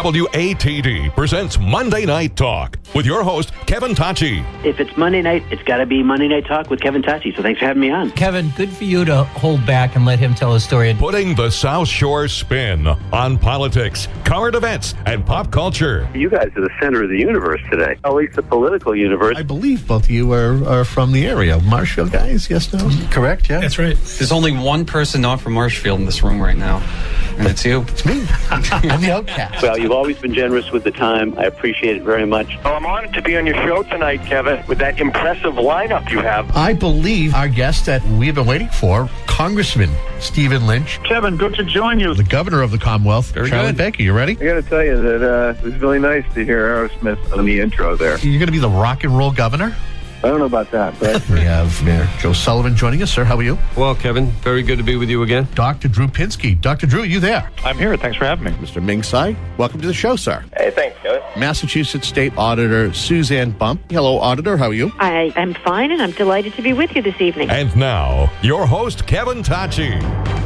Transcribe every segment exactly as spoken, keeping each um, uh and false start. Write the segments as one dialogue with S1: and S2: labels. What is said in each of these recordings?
S1: W A T D presents Monday Night Talk with your host, Kevin Tacci.
S2: If it's Monday night, it's got to be Monday Night Talk with Kevin Tacci, so thanks for having me on.
S3: Kevin, good for you to hold back and let him tell his story.
S1: Putting the South Shore spin on politics, current events, and pop culture.
S4: You guys are the center of the universe today, at least the political universe.
S5: I believe both of you are, are from the area. Marshfield guys, yes, no?
S6: Correct, yeah.
S7: That's right.
S6: There's only one person not from Marshfield in this room right now, and it's you.
S5: It's me. I'm the outcast.
S4: Well, you've always been generous with the time. I appreciate it very much.
S8: Well, I'm honored to be on your show tonight, Kevin, with that impressive lineup you have.
S5: I believe our guest that we've been waiting for, Congressman Stephen Lynch.
S8: Kevin, good to join you.
S5: The governor of the Commonwealth,
S6: Very
S5: Charlie
S6: good.
S5: Baker. You ready?
S9: I got to tell you that uh, it was really nice to hear Aerosmith on the intro there.
S5: You're going to be the rock and roll governor?
S9: I don't know about that, but
S5: We have Mayor Joe Sullivan joining us. Sir, how are you?
S10: Well, Kevin, very good to be with you again.
S5: Doctor Drew Pinsky. Doctor Drew, are you there?
S7: I'm here. Thanks for having me.
S5: Mister Ming Tsai, welcome to the show, sir.
S8: Hey, thanks, Kevin.
S5: Massachusetts State Auditor Suzanne Bump. Hello, Auditor. How are you?
S11: I am fine, and I'm delighted to be with you this evening.
S1: And now, your host, Kevin Tacci.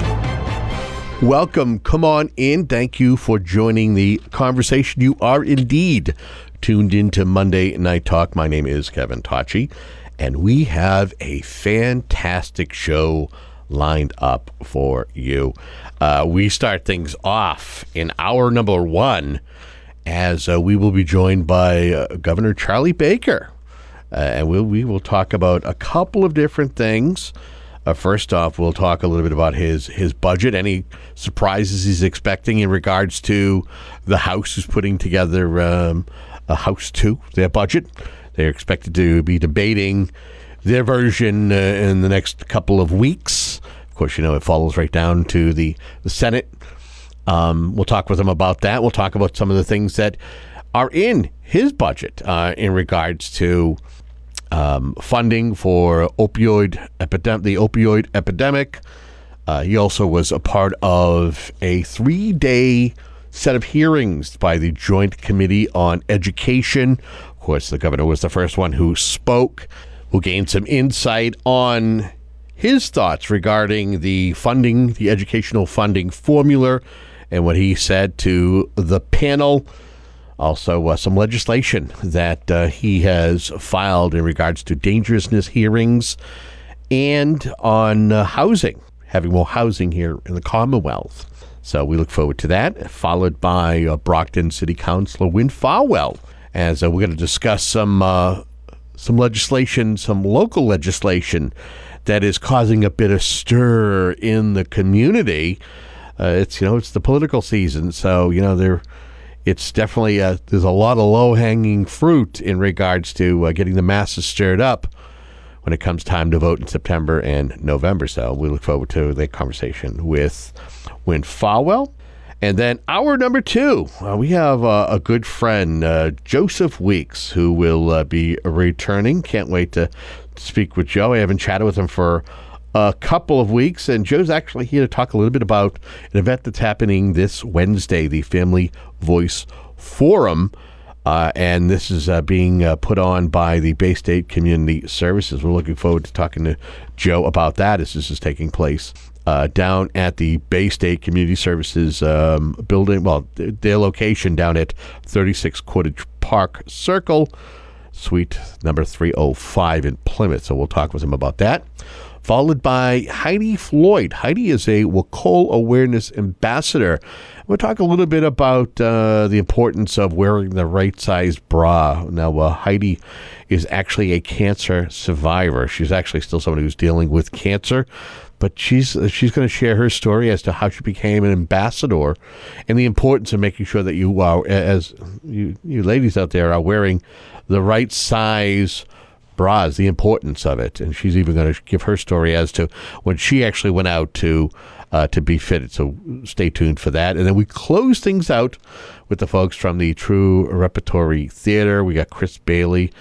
S5: Welcome. Come on in. Thank you for joining the conversation. You are indeed tuned into Monday Night Talk. My name is Kevin Tacci, and we have a fantastic show lined up for you. Uh, we start things off in hour number one as uh, we will be joined by uh, Governor Charlie Baker. Uh, and we'll, we will talk about a couple of different things. Uh, first off, we'll talk a little bit about his, his budget, any surprises he's expecting in regards to the House who's putting together um, a House two, their budget. They're expected to be debating their version uh, in the next couple of weeks. Of course, you know, it follows right down to the, the Senate. Um, we'll talk with him about that. We'll talk about some of the things that are in his budget uh, in regards to um, funding for opioid epidemic, the opioid epidemic. Uh, he also was a part of a three-day set of hearings by the Joint Committee on Education. Of course, the governor was the first one who spoke, who gained some insight on his thoughts regarding the funding, the educational funding formula, and what he said to the panel. Also, uh, some legislation that uh, he has filed in regards to dangerousness hearings and on uh, housing, having more housing here in the Commonwealth. So we look forward to that, followed by uh, Brockton City Councilor Win Farwell, as uh, we're going to discuss some uh, some legislation, some local legislation that is causing a bit of stir in the community. Uh, it's you know it's the political season, so you know there, it's definitely uh, there's a lot of low hanging fruit in regards to uh, getting the masses stirred up when it comes time to vote in September and November. So we look forward to the conversation with Win Farwell. And then hour number two, uh, we have uh, a good friend, uh, Joseph Weeks, who will uh, be returning. Can't wait to speak with Joe. I haven't chatted with him for a couple of weeks, and Joe's actually here to talk a little bit about an event that's happening this Wednesday, the Family Voice Forum. Uh, and this is uh, being uh, put on by the Bay State Community Services. We're looking forward to talking to Joe about that as this is taking place uh, down at the Bay State Community Services um, building, well, th- their location down at thirty-six Cottage Park Circle, suite number three oh five in Plymouth. So we'll talk with him about that. Followed by Heidi Floyd. Heidi is a Wacol Awareness Ambassador. We'll talk a little bit about uh, the importance of wearing the right size bra. Now, uh, Heidi is actually a cancer survivor. She's actually still someone who's dealing with cancer, but she's uh, she's going to share her story as to how she became an ambassador and the importance of making sure that you are, as you, you ladies out there, are wearing the right size bras, the importance of it. And she's even going to give her story as to when she actually went out to uh, to be fitted. So stay tuned for that. And then we close things out with the folks from the True Repertory Theater. We got Chris Bailey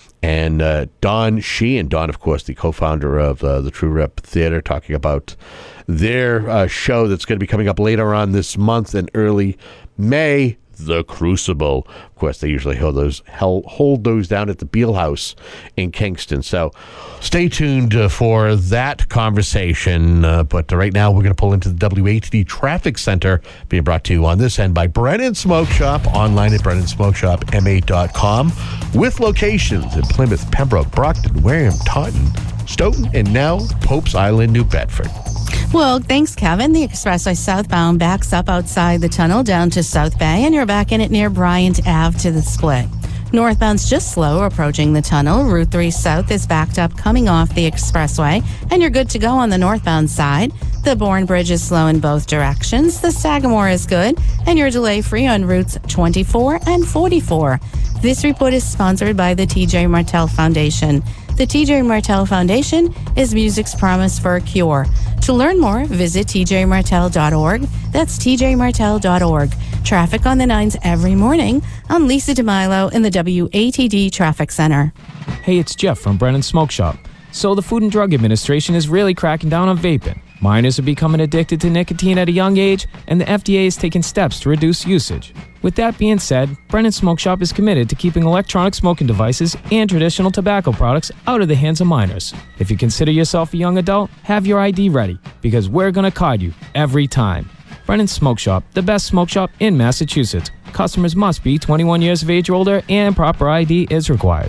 S5: and uh, Don Sheehan. Don, of course, the co-founder of uh, the True Rep Theater, talking about their uh, show that's going to be coming up later on this month in early May, The Crucible. Of course, they usually hold those hold those down at the Beale House in Kingston. So stay tuned uh, for that conversation. Uh, but right now, we're going to pull into the W A T D Traffic Center, being brought to you on this end by Brennan Smoke Shop, online at brennan smoke shop m a dot com, with locations in Plymouth, Pembroke, Brockton, Wareham, Taunton, Stoughton, and now Pope's Island, New Bedford.
S7: Well, thanks, Kevin. The expressway southbound backs up outside the tunnel down to South Bay, and you're back in it near Bryant Avenue to the split. Northbound's just slow approaching the tunnel. Route three South is backed up coming off the expressway, and you're good to go on the northbound side. The Bourne Bridge is slow in both directions. The Sagamore is good, and you're delay-free on routes twenty-four and forty-four. This report is sponsored by the T J Martell Foundation. The T J Martell Foundation is music's promise for a cure. To learn more, visit t j martell dot org. That's t j martell dot org. Traffic on the nines every morning. I'm Lisa DeMilo in the W A T D Traffic Center.
S12: Hey, it's Jeff from Brennan Smoke Shop. So the Food and Drug Administration is really cracking down on vaping. Minors are becoming addicted to nicotine at a young age, and the F D A is taking steps to reduce usage. With that being said, Brennan Smoke Shop is committed to keeping electronic smoking devices and traditional tobacco products out of the hands of minors. If you consider yourself a young adult, have your I D ready, because we're going to card you every time. Brennan Smoke Shop, the best smoke shop in Massachusetts. Customers must be twenty-one years of age or older, and proper I D is required.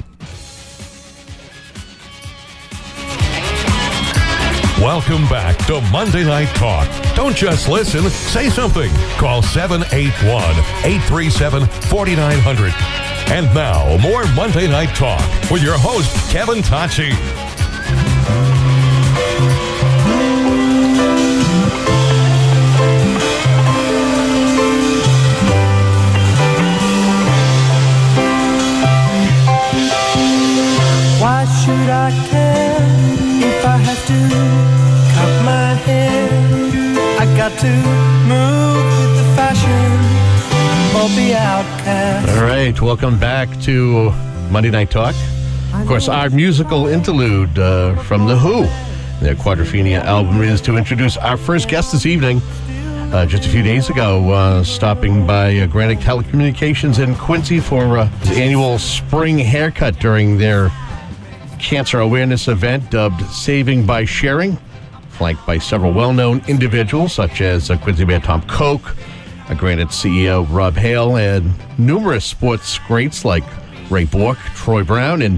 S1: Welcome back to Monday Night Talk. Don't just listen, say something. Call seven eight one, eight three seven, four nine zero zero. And now, more Monday Night Talk with your host, Kevin Tocci.
S13: Why should I care if I have to cut my hair? I got to move with the fashion or be outcast.
S5: All right, welcome back to Monday Night Talk. Of course, our musical interlude uh, from The Who. Their Quadrophenia album is to introduce our first guest this evening. Uh, just a few days ago, uh, stopping by uh, Granite Telecommunications in Quincy for uh, his annual spring haircut during their cancer awareness event dubbed Saving by Sharing, flanked by several well-known individuals such as uh, Quincy Mayor Tom Koch, a Granite C E O Rob Hale, and numerous sports greats like Ray Bork, Troy Brown, and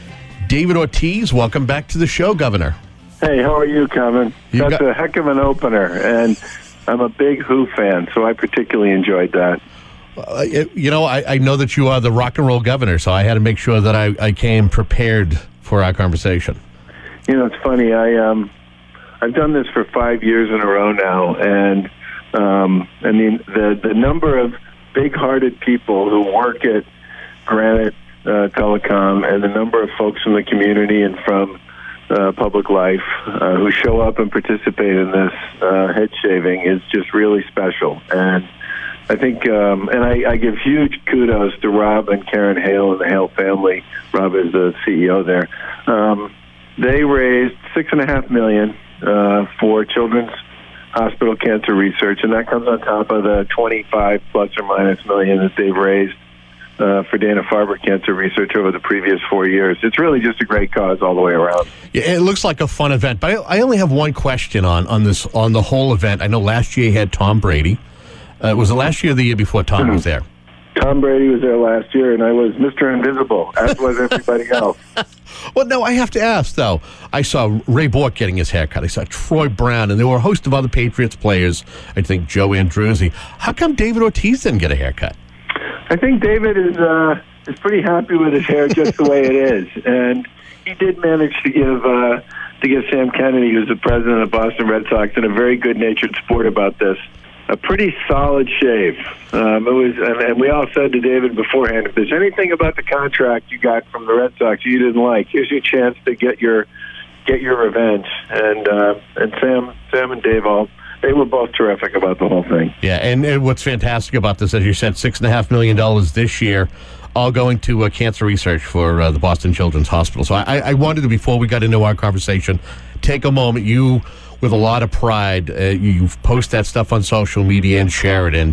S5: David Ortiz. Welcome back to the show, Governor.
S9: Hey, how are you, Kevin?
S5: You
S9: That's
S5: got-
S9: a heck of an opener, and I'm a big Who fan, so I particularly enjoyed that.
S5: Uh, you know, I, I know that you are the rock and roll governor, so I had to make sure that I, I came prepared for our conversation.
S9: You know, it's funny. I um, I've done this for five years in a row now, and um, I mean the the number of big-hearted people who work at Granite uh, Telecom, and the number of folks from the community and from uh, public life uh, who show up and participate in this uh, head shaving is just really special. And I think, um, and I, I give huge kudos to Rob and Karen Hale and the Hale family. Rob is the C E O there. Um, they raised six and a half million uh, for Children's Hospital Cancer Research, and that comes on top of the twenty-five plus or minus million that they've raised uh, for Dana-Farber Cancer Research over the previous four years. It's really just a great cause all the way around.
S5: Yeah, it looks like a fun event, but I, I only have one question on on this on the whole event. I know last year you had Tom Brady. Uh, was it last year or the year before Tom was there?
S9: Tom Brady was there last year, and I was Mister Invisible, as was everybody else.
S5: Well, no, I have to ask, though. I saw Ray Bork getting his haircut. I saw Troy Brown, and there were a host of other Patriots players. I think Joe Andruzzi. How come David Ortiz didn't get a haircut?
S9: I think David is uh, is pretty happy with his hair just the way it is, and he did manage to give uh, to give Sam Kennedy, who's the president of Boston Red Sox, and a very good-natured sport about this, a pretty solid shave. Um, it was, and, and we all said to David beforehand, if there's anything about the contract you got from the Red Sox you didn't like, here's your chance to get your get your revenge. And uh, and Sam, Sam and Dave all. They were both terrific about the whole thing.
S5: Yeah, and, and what's fantastic about this, as you said, six and a half million dollars this year, all going to uh, cancer research for uh, the Boston Children's Hospital. So I, I wanted to, before we got into our conversation, take a moment. You, with a lot of pride, uh, you post that stuff on social media and share it, and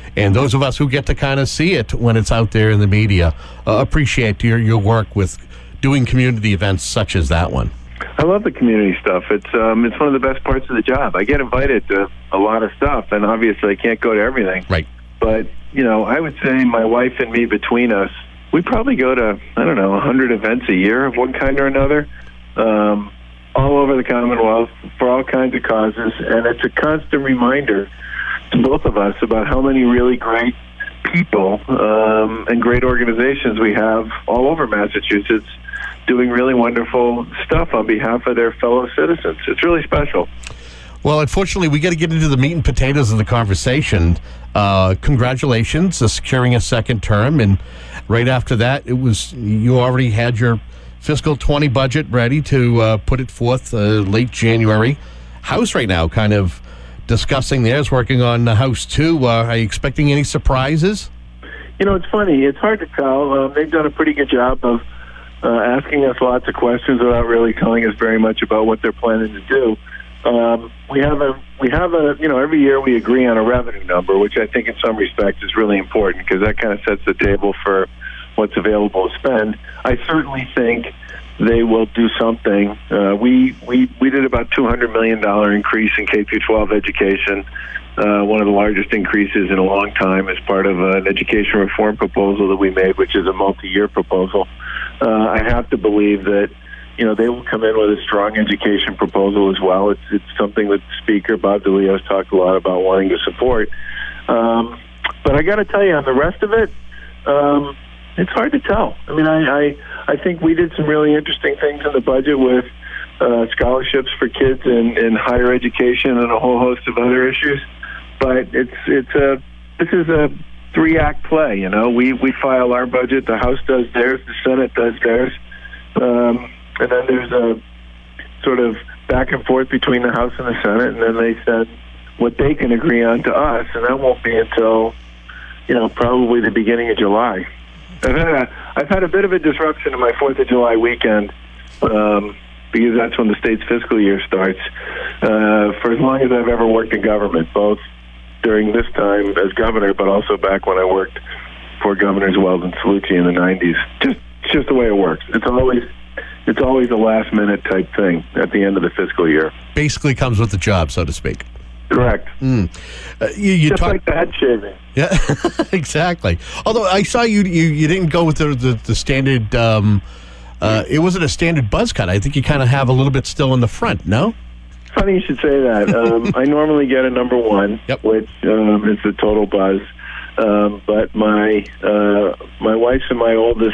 S5: And those of us who get to kind of see it when it's out there in the media uh, appreciate your, your work with doing community events such as that one.
S9: I love the community stuff. It's um, it's one of the best parts of the job. I get invited to a lot of stuff, and obviously I can't go to everything.
S5: Right.
S9: But, you know, I would say my wife and me, between us, we probably go to, I don't know, one hundred events a year of one kind or another, um, all over the Commonwealth for all kinds of causes. And it's a constant reminder to both of us about how many really great people um, and great organizations we have all over Massachusetts doing really wonderful stuff on behalf of their fellow citizens. It's really special.
S5: Well, unfortunately, we got to get into the meat and potatoes of the conversation. Uh, congratulations on securing a second term, and right after that, it was you already had your fiscal twenty budget ready to uh, put it forth uh, late January. House right now, kind of discussing theirs, working on the House two. Uh, are you expecting any surprises?
S9: You know, it's funny. It's hard to tell. Uh, they've done a pretty good job of uh, asking us lots of questions without really telling us very much about what they're planning to do. Um, we have a, we have a, you know, every year we agree on a revenue number, which I think in some respects is really important because that kind of sets the table for what's available to spend. I certainly think they will do something. Uh, we, we, we did about two hundred million dollars increase in K through twelve education, uh, one of the largest increases in a long time as part of an education reform proposal that we made, which is a multi-year proposal. Uh, I have to believe that you know, they will come in with a strong education proposal as well. It's it's something that Speaker Bob DeLeo has talked a lot about wanting to support. Um, but I got to tell you, on the rest of it, um, it's hard to tell. I mean, I, I I think we did some really interesting things in the budget with uh, scholarships for kids in, in higher education and a whole host of other issues. But it's it's a this is a three act play. You know, we we file our budget, the House does theirs, the Senate does theirs. Um, And then there's a sort of back and forth between the House and the Senate, and then they send what they can agree on to us, and that won't be until, you know, probably the beginning of July. I've had a, I've had a bit of a disruption in my fourth of July weekend um, because that's when the state's fiscal year starts. Uh, for as long as I've ever worked in government, both during this time as governor, but also back when I worked for Governors Wells and Cellucci in the nineties. Just, it's just the way it works. It's always... It's always a last-minute type thing at the end of the fiscal year.
S5: Basically comes with the job, so to speak.
S9: Correct.
S5: Mm. Uh, you, you
S9: Just
S5: talk-
S9: like the head shaving.
S5: Yeah, exactly. Although I saw you, you, you didn't go with the, the, the standard, um, uh, it wasn't a standard buzz cut. I think you kind of have a little bit still in the front, no?
S9: Funny you should say that. Um, I normally get a number one,
S5: yep.
S9: which um, is the total buzz. Um, but my uh, my wife and my oldest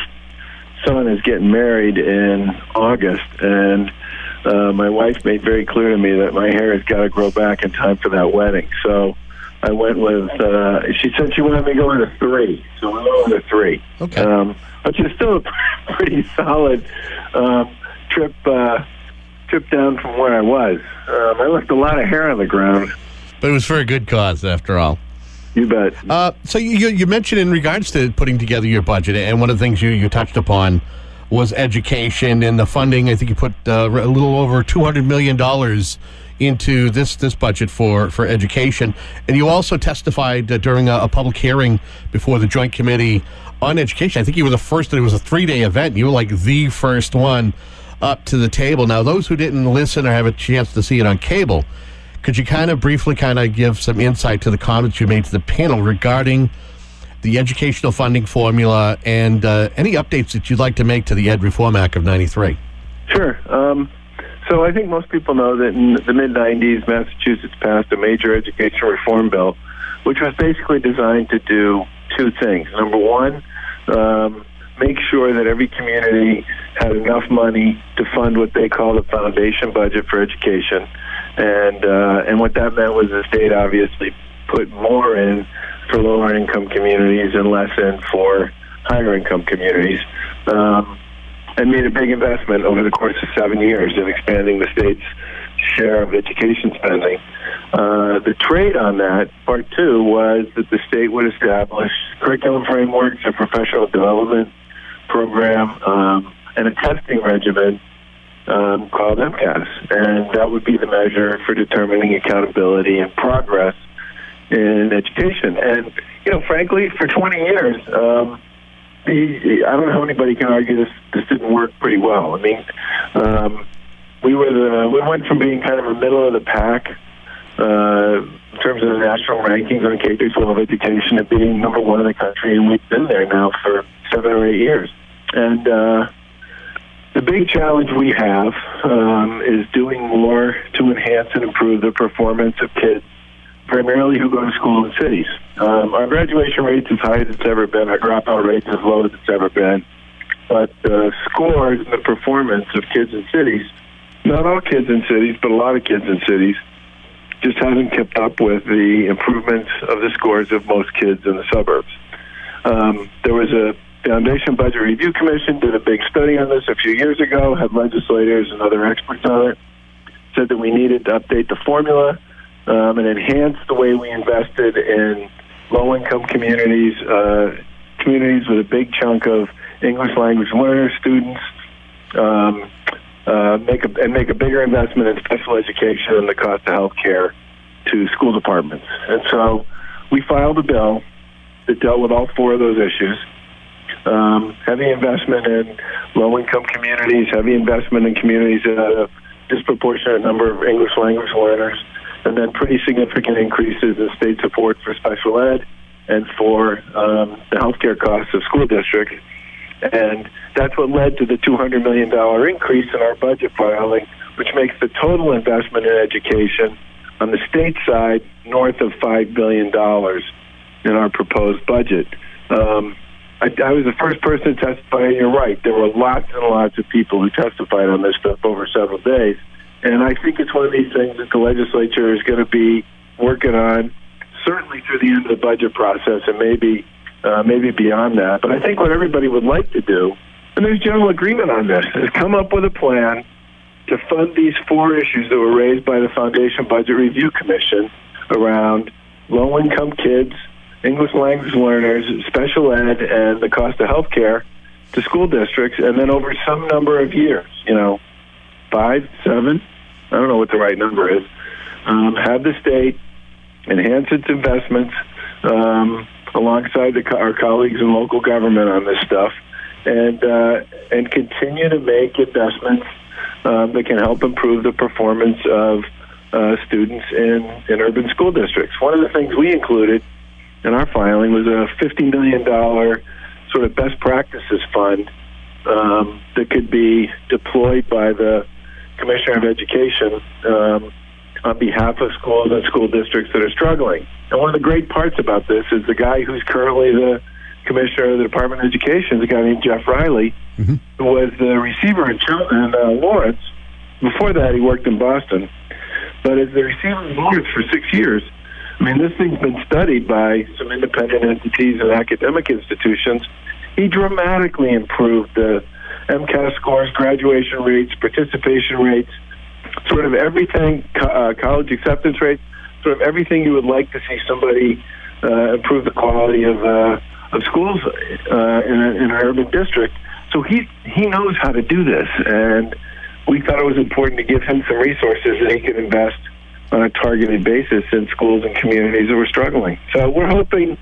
S9: son is getting married in August, and uh, my wife made very clear to me that my hair has got to grow back in time for that wedding. So I went with, uh, she said she wanted me to go with a three, so I went with a three.
S5: Okay.
S9: Um, which is still a pretty solid um, trip uh, trip down from where I was. Um, I left a lot of hair on the ground.
S5: But it was for a good cause, after all.
S9: You bet.
S5: Uh, so you, you mentioned in regards to putting together your budget, and one of the things you, you touched upon was education and the funding. I think you put uh, a little over two hundred million dollars into this this budget for, for education. And you also testified uh, during a, a public hearing before the Joint Committee on Education. I think you were the first, it was a three-day event. You were like the first one up to the table. Now, those who didn't listen or have a chance to see it on cable, could you kind of briefly kind of give some insight to the comments you made to the panel regarding the educational funding formula and uh, any updates that you'd like to make to the Ed Reform Act of ninety-three?
S9: Sure. Um, so I think most people know that in the mid nineties, Massachusetts passed a major education reform bill, which was basically designed to do two things. Number one, um, make sure that every community had enough money to fund what they call the foundation budget for education. And uh, and what that meant was the state obviously put more in for lower income communities and less in for higher income communities, um, and made a big investment over the course of seven years in expanding the state's share of education spending. Uh, the trade on that, part two, was that the state would establish curriculum frameworks, a professional development program, um, and a testing regimen Um, called M C A S, and that would be the measure for determining accountability and progress in education. And, you know, frankly, for twenty years, um, he, I don't know how anybody can argue this, this didn't work pretty well. I mean, um, we were the, we went from being kind of a middle of the pack uh, in terms of the national rankings on K through twelve education to being number one in the country, and we've been there now for seven or eight years. And uh, the big challenge we have um, is doing more to enhance and improve the performance of kids, primarily who go to school in cities. Um, our graduation rate's as high as it's ever been. Our dropout rate's as low as it's ever been. But the scores and the performance of kids in cities, not all kids in cities, but a lot of kids in cities, just hasn't kept up with the improvements of the scores of most kids in the suburbs. Um, there was a Foundation Budget Review Commission, did a big study on this a few years ago, had legislators and other experts on it, said that we needed to update the formula um, and enhance the way we invested in low-income communities, uh, communities with a big chunk of English language learner students, um, uh, make a, and make a bigger investment in special education and the cost of health care to school departments. And so we filed a bill that dealt with all four of those issues. Um, heavy investment in low-income communities, heavy investment in communities that have a disproportionate number of English language learners, and then pretty significant increases in state support for special ed and for um, the healthcare costs of school districts. And that's what led to the two hundred million dollars increase in our budget filing, which makes the total investment in education on the state side north of five billion dollars in our proposed budget. Um, I, I was the first person to testify, and you're right. There were lots and lots of people who testified on this stuff over several days. And I think it's one of these things that the legislature is going to be working on, certainly through the end of the budget process, and maybe uh, maybe beyond that. But I think what everybody would like to do, and there's general agreement on this, is come up with a plan to fund these four issues that were raised by the Foundation Budget Review Commission around low-income kids, English language learners, special ed, and the cost of health care to school districts, and then over some number of years, you know, five, seven, I don't know what the right number is, um, have the state enhance its investments um, alongside the, our colleagues in local government on this stuff, and uh, and continue to make investments um, that can help improve the performance of uh, students in, in urban school districts. One of the things we included in our filing was a fifty million dollars sort of best practices fund um, that could be deployed by the Commissioner of Education um, on behalf of schools and school districts that are struggling. And one of the great parts about this is the guy who's currently the Commissioner of the Department of Education is a guy named Jeff Riley, mm-hmm. who was the receiver in, Chil- in uh, Lawrence. Before that, he worked in Boston. But as the receiver in Lawrence for six years, I mean, this thing's been studied by some independent entities and academic institutions. He dramatically improved the MCAS scores, graduation rates, participation rates, sort of everything, uh, college acceptance rates, sort of everything you would like to see somebody uh, improve the quality of uh, of schools uh, in, a, in an urban district. So he he knows how to do this, and we thought it was important to give him some resources that he could invest on a targeted basis in schools and communities that were struggling. So we're hoping,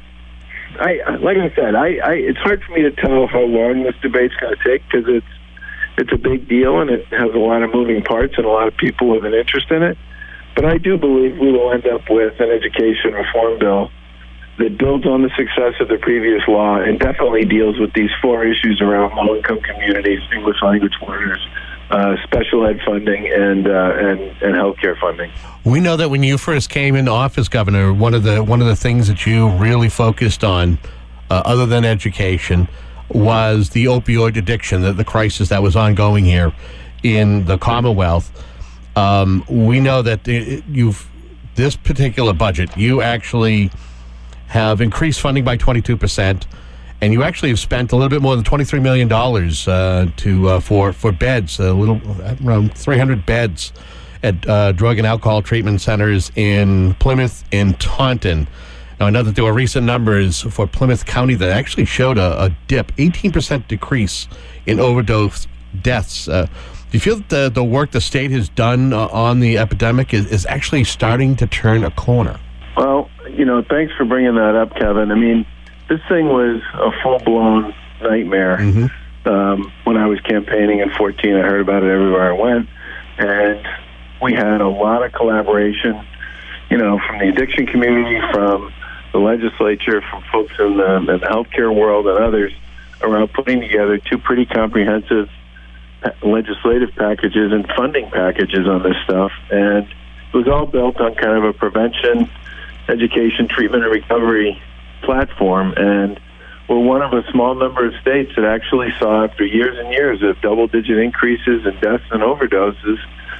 S9: I like I said, I, I it's hard for me to tell how long this debate's going to take because it's it's a big deal and it has a lot of moving parts and a lot of people with an interest in it. But I do believe we will end up with an education reform bill that builds on the success of the previous law and definitely deals with these four issues around low-income communities, English language learners, Uh, special ed funding and uh, and and healthcare funding.
S5: We know that when you first came into office, Governor, one of the one of the things that you really focused on, uh, other than education, was the opioid addiction, the, the crisis that was ongoing here in the Commonwealth. Um, we know that it, you've this particular budget, you actually have increased funding by twenty-two percent. And you actually have spent a little bit more than twenty-three million dollars uh, to uh, for for beds, a little around three hundred beds at uh, drug and alcohol treatment centers in Plymouth and Taunton. Now, I know that there were recent numbers for Plymouth County that actually showed a, a dip, eighteen percent decrease in overdose deaths. Uh, do you feel that the, the work the state has done uh, on the epidemic is, is actually starting to turn a corner?
S9: Well, you know, thanks for bringing that up, Kevin. I mean, this thing was a full-blown nightmare.
S5: Mm-hmm.
S9: Um, when I was campaigning in fourteen, I heard about it everywhere I went. And we had a lot of collaboration, you know, from the addiction community, from the legislature, from folks in the, in the healthcare world and others around putting together two pretty comprehensive legislative packages and funding packages on this stuff. And it was all built on kind of a prevention, education, treatment, and recovery platform. And we're one of a small number of states that actually saw, after years and years of double-digit increases in deaths and overdoses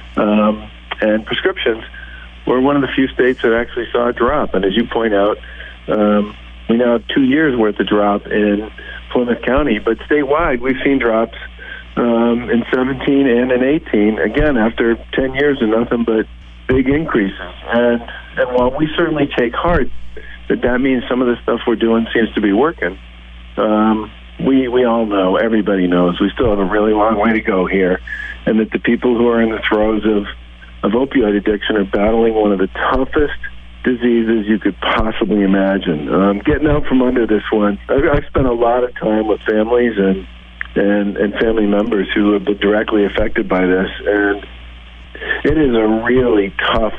S9: um, and prescriptions, we're one of the few states that actually saw a drop. And as you point out, um, we now have two years' worth of drop in Plymouth County. But statewide, we've seen drops um, in seventeen and in eighteen, again, after ten years of nothing but big increases. And, and while we certainly take heart that that means some of the stuff we're doing seems to be working, um, we we all know, everybody knows, we still have a really long way to go here, and that the people who are in the throes of, of opioid addiction are battling one of the toughest diseases you could possibly imagine. Um, getting out from under this one, I, I've spent a lot of time with families and, and, and family members who have been directly affected by this, and it is a really tough,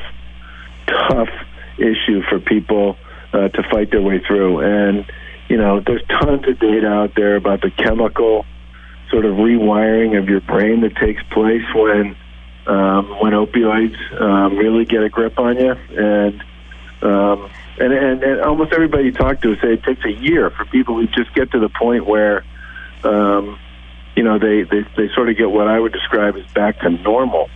S9: tough issue for people uh, to fight their way through. And, you know, there's tons of data out there about the chemical sort of rewiring of your brain that takes place when um, when opioids um, really get a grip on you. And, um, and, and, and almost everybody you talk to say it takes a year for people who just get to the point where, um, you know, they, they, they sort of get what I would describe as back to normal.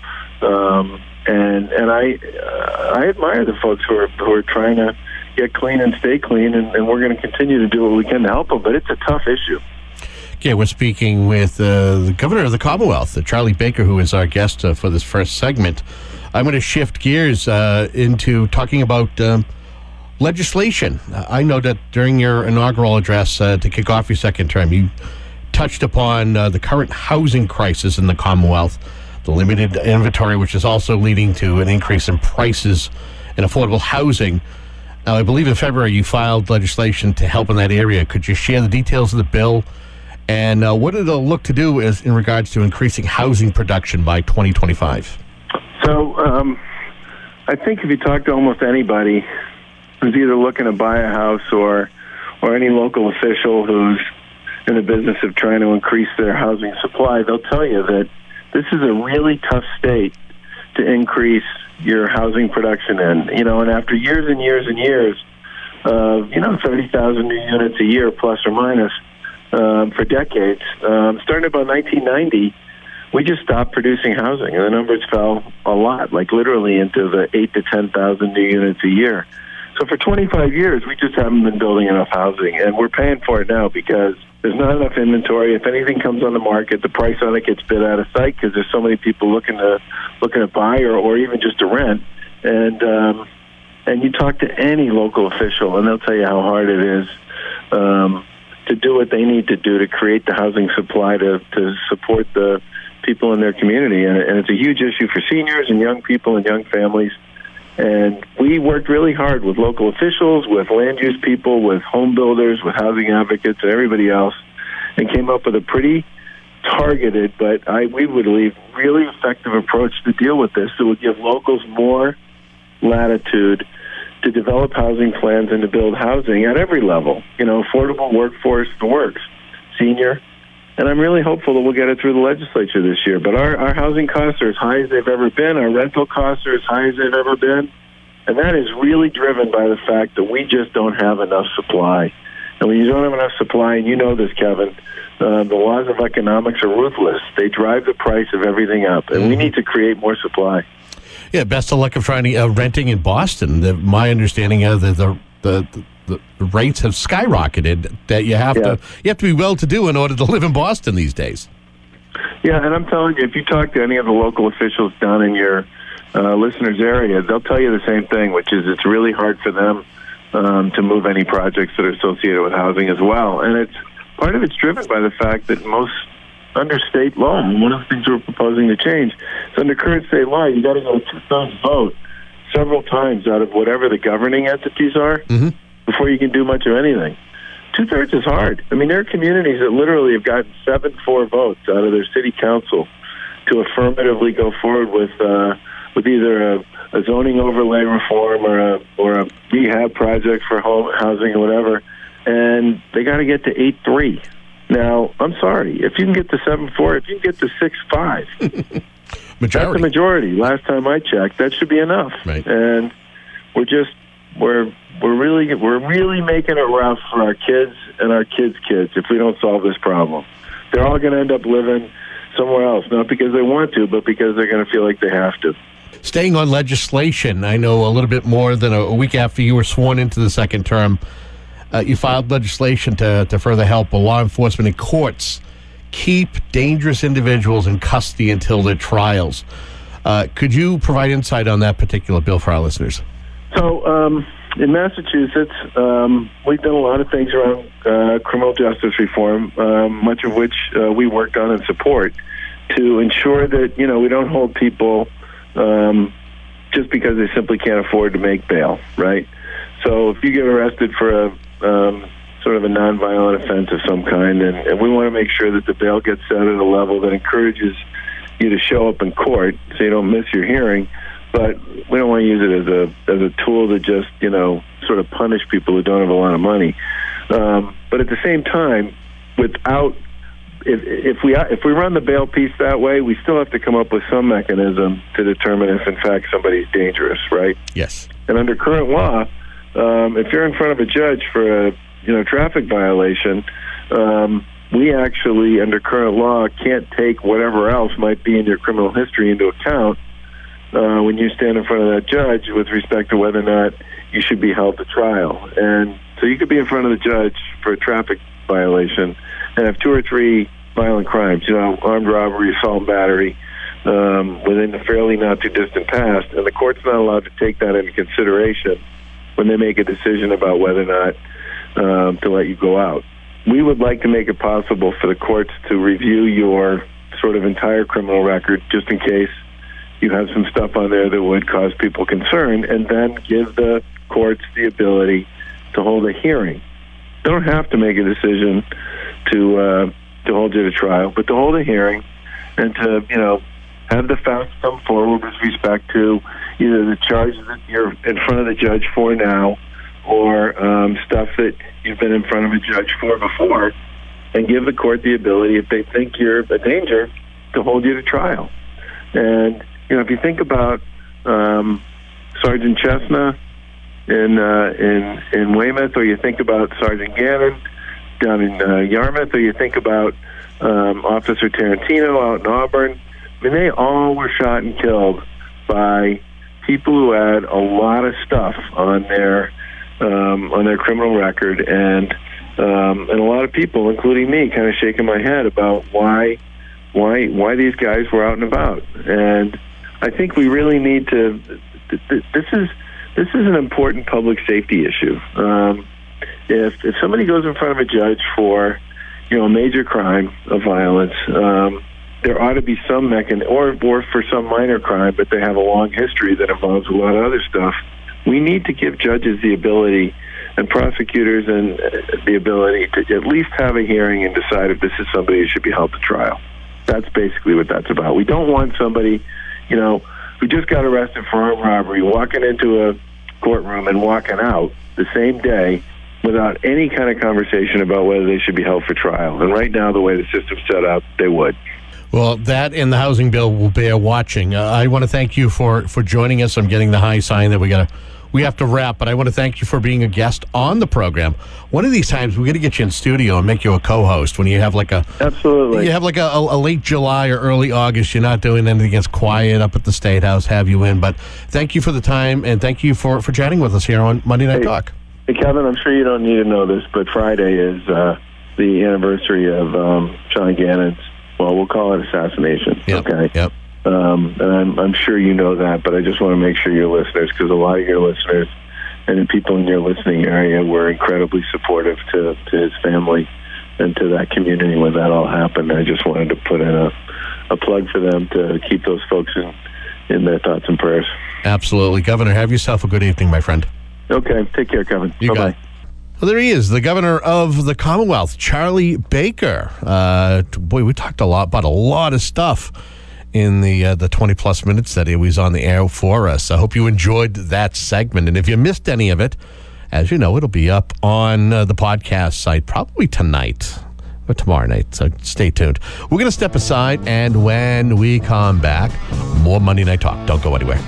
S9: Um, and and I uh, I admire the folks who are who are trying to get clean and stay clean, and, and we're going to continue to do what we can to help them. But it's a tough issue.
S5: Okay, we're speaking with uh, the governor of the Commonwealth, uh, Charlie Baker, who is our guest uh, for this first segment. I'm going to shift gears uh, into talking about um, legislation. I know that during your inaugural address uh, to kick off your second term, you touched upon uh, the current housing crisis in the Commonwealth, the limited inventory, which is also leading to an increase in prices in affordable housing. Now, I believe in February you filed legislation to help in that area. Could you share the details of the bill and uh, what it'll look to do is in regards to increasing housing production by twenty twenty-five?
S9: So um, I think if you talk to almost anybody who's either looking to buy a house or or any local official who's in the business of trying to increase their housing supply, they'll tell you that this is a really tough state to increase your housing production in. You know, and after years and years and years of, you know, thirty thousand new units a year, plus or minus, um, for decades, um, starting about nineteen ninety, we just stopped producing housing, and the numbers fell a lot, like literally into the eight to ten thousand new units a year. So for twenty-five years, we just haven't been building enough housing, and we're paying for it now because there's not enough inventory. If anything comes on the market, the price on it gets bid out of sight because there's so many people looking to looking to buy or, or even just to rent. And um, and you talk to any local official, and they'll tell you how hard it is um, to do what they need to do to create the housing supply to, to support the people in their community. And, and it's a huge issue for seniors and young people and young families. And we worked really hard with local officials, with land use people, with home builders, with housing advocates, and everybody else, and came up with a pretty targeted, but I we would believe really effective approach to deal with this that would give locals more latitude to develop housing plans and to build housing at every level. You know, affordable, workforce, the works, senior. And I'm really hopeful that we'll get it through the legislature this year. But our, our housing costs are as high as they've ever been. Our rental costs are as high as they've ever been. And that is really driven by the fact that we just don't have enough supply. And when you don't have enough supply, and you know this, Kevin, uh, the laws of economics are ruthless. They drive the price of everything up. And we need to create more supply.
S5: Yeah, best of luck of trying to uh, renting in Boston. The, my understanding is that the, the, the the rates have skyrocketed, that you have yeah. to you have to be well-to-do in order to live in Boston these days.
S9: Yeah, and I'm telling you, if you talk to any of the local officials down in your uh, listeners' area, they'll tell you the same thing, which is it's really hard for them um, to move any projects that are associated with housing as well. And it's part of it's driven by the fact that most under state law, and one of the things we're proposing to change is under current state law, you got to go a two-thirds vote several times out of whatever the governing entities are
S5: mm-hmm.
S9: before you can do much of anything. Two-thirds is hard. I mean, there are communities that literally have gotten seven four votes out of their city council to affirmatively go forward with uh, with either a, a zoning overlay reform or a or a rehab project for home housing or whatever, and they got to get to eight three. Now, I'm sorry, if you can get to seven four, if you can get to six five,
S5: majority.
S9: That's a majority. Last time I checked, that should be enough.
S5: Right.
S9: And we're just we're we're really we're really making it rough for our kids and our kids' kids if we don't solve this problem. They're all going to end up living somewhere else, not because they want to, but because they're going to feel like they have to.
S5: Staying on legislation, I know a little bit more than a week after you were sworn into the second term, uh, you filed legislation to, to further help law enforcement and courts keep dangerous individuals in custody until their trials. Uh, could you provide insight on that particular bill for our listeners?
S9: So, um, in Massachusetts, um, we've done a lot of things around uh, criminal justice reform, um, much of which uh, we worked on and support to ensure that, you know, we don't hold people um, just because they simply can't afford to make bail, right? So if you get arrested for a um, sort of a nonviolent offense of some kind, and, and we want to make sure that the bail gets set at a level that encourages you to show up in court so you don't miss your hearing, but we don't want to use it as a as a tool to just, you know, sort of punish people who don't have a lot of money. Um, but at the same time, without if if we if we run the bail piece that way, we still have to come up with some mechanism to determine if, in fact, somebody's dangerous, right?
S5: Yes.
S9: And under current law, um, if you're in front of a judge for a you know traffic violation, um, we actually, under current law, can't take whatever else might be in your criminal history into account uh, when you stand in front of that judge with respect to whether or not you should be held to trial. And so you could be in front of the judge for a traffic violation and have two or three violent crimes, you know, armed robbery, assault and battery, um, within the fairly not too distant past, and the court's not allowed to take that into consideration when they make a decision about whether or not um, to let you go out. We would like to make it possible for the courts to review your sort of entire criminal record just in case you have some stuff on there that would cause people concern, and then give the courts the ability to hold a hearing. They don't have to make a decision to uh, to hold you to trial, but to hold a hearing and to, you know, have the facts come forward with respect to either the charges that you're in front of the judge for now or um, stuff that you've been in front of a judge for before, and give the court the ability, if they think you're a danger, to hold you to trial. And, you know, if you think about um, Sergeant Chestnut in, uh, in, in Weymouth, or you think about Sergeant Gannon down in uh, Yarmouth, or you think about um, Officer Tarantino out in Auburn, I mean, they all were shot and killed by people who had a lot of stuff on their um, on their criminal record, and um, and a lot of people, including me, kind of shaking my head about why why why these guys were out and about. And I think we really need to. This is this is an important public safety issue. Um, if if somebody goes in front of a judge for, you know, a major crime of violence, um, there ought to be some mechanism, or or for some minor crime, but they have a long history that involves a lot of other stuff. We need to give judges the ability and prosecutors and the ability to at least have a hearing and decide if this is somebody who should be held to trial. That's basically what that's about. We don't want somebody, you know, who just got arrested for armed robbery walking into a courtroom and walking out the same day without any kind of conversation about whether they should be held for trial. And right now, the way the system's set up, they would.
S5: Well, that and the housing bill will bear watching. Uh, I want to thank you for, for joining us. I'm getting the high sign that we got to we have to wrap, but I want to thank you for being a guest on the program. One of these times, we're going to get you in studio and make you a co-host when you have like a
S9: absolutely
S5: you have like a, a, a late July or early August. You're not doing anything. It's quiet up at the State House. Have you in? But thank you for the time, and thank you for, for chatting with us here on Monday Night
S9: hey,
S5: Talk.
S9: Hey, Kevin, I'm sure you don't need to know this, but Friday is uh, the anniversary of um, Sean Gannon's. Well, we'll call it assassination.
S5: Yep,
S9: okay.
S5: Yep.
S9: Um, and I'm, I'm sure you know that, but I just want to make sure your listeners, because a lot of your listeners and the people in your listening area were incredibly supportive to, to his family and to that community when that all happened. I just wanted to put in a, a plug for them to keep those folks in, in their thoughts and prayers.
S5: Absolutely. Governor, have yourself a good evening, my friend.
S9: Okay. Take care, Kevin.
S5: You
S9: Bye-bye.
S5: got it. Well, there he is, the governor of the Commonwealth, Charlie Baker. Uh, boy, we talked a lot about a lot of stuff in the uh, the twenty-plus minutes that he was on the air for us. I hope you enjoyed that segment. And if you missed any of it, as you know, it'll be up on uh, the podcast site probably tonight or tomorrow night. So stay tuned. We're going to step aside, and when we come back, more Monday Night Talk. Don't go anywhere.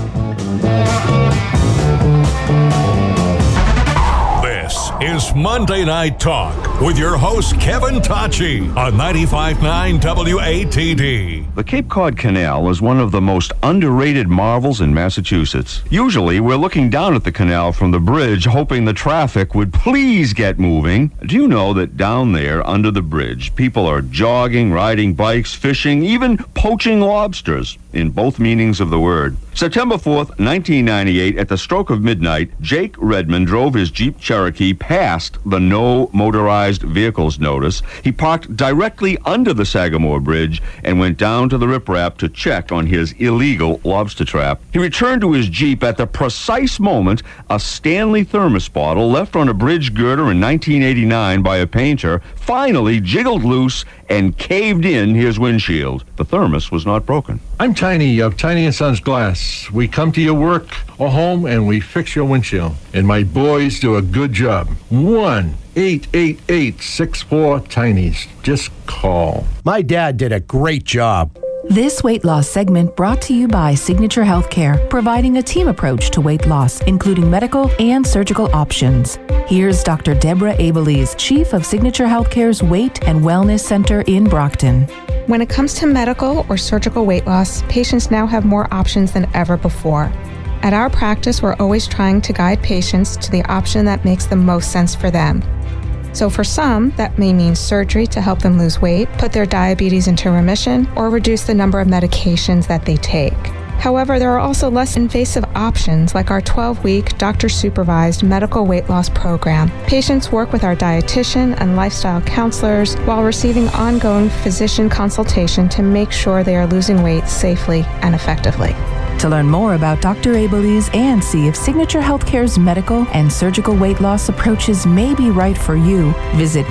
S1: This is Monday Night Talk with your host, Kevin Tocci, on ninety-five point nine W A T D.
S14: The Cape Cod Canal is one of the most underrated marvels in Massachusetts. Usually, we're looking down at the canal from the bridge, hoping the traffic would please get moving. Do you know that down there, under the bridge, people are jogging, riding bikes, fishing, even poaching lobsters, in both meanings of the word? September fourth, nineteen ninety-eight, at the stroke of midnight, Jake Redmond drove his Jeep Cherokee past the no motorized vehicles notice. He parked directly under the Sagamore Bridge and went down to the riprap to check on his illegal lobster trap. He returned to his Jeep at the precise moment a Stanley thermos bottle left on a bridge girder in nineteen eighty-nine by a painter finally jiggled loose and caved in his windshield. The thermos was not broken.
S15: I'm Tiny of Tiny and Sons Glass. We come to your work or home and we fix your windshield. And my boys do a good job. one eight eight eight six four Tinies. Just call.
S16: My dad did a great job.
S17: This weight loss segment brought to you by Signature Healthcare, providing a team approach to weight loss, including medical and surgical options. Here's Doctor Deborah Abelies, Chief of Signature Healthcare's Weight and Wellness Center in Brockton.
S18: When it comes to medical or surgical weight loss, patients now have more options than ever before. At our practice, we're always trying to guide patients to the option that makes the most sense for them. So for some, that may mean surgery to help them lose weight, put their diabetes into remission, or reduce the number of medications that they take. However, there are also less invasive options like our twelve-week doctor-supervised medical weight loss program. Patients work with our dietitian and lifestyle counselors while receiving ongoing physician consultation to make sure they are losing weight safely and effectively.
S17: To learn more about Doctor Abelies and see if Signature Healthcare's medical and surgical weight loss approaches may be right for you, visit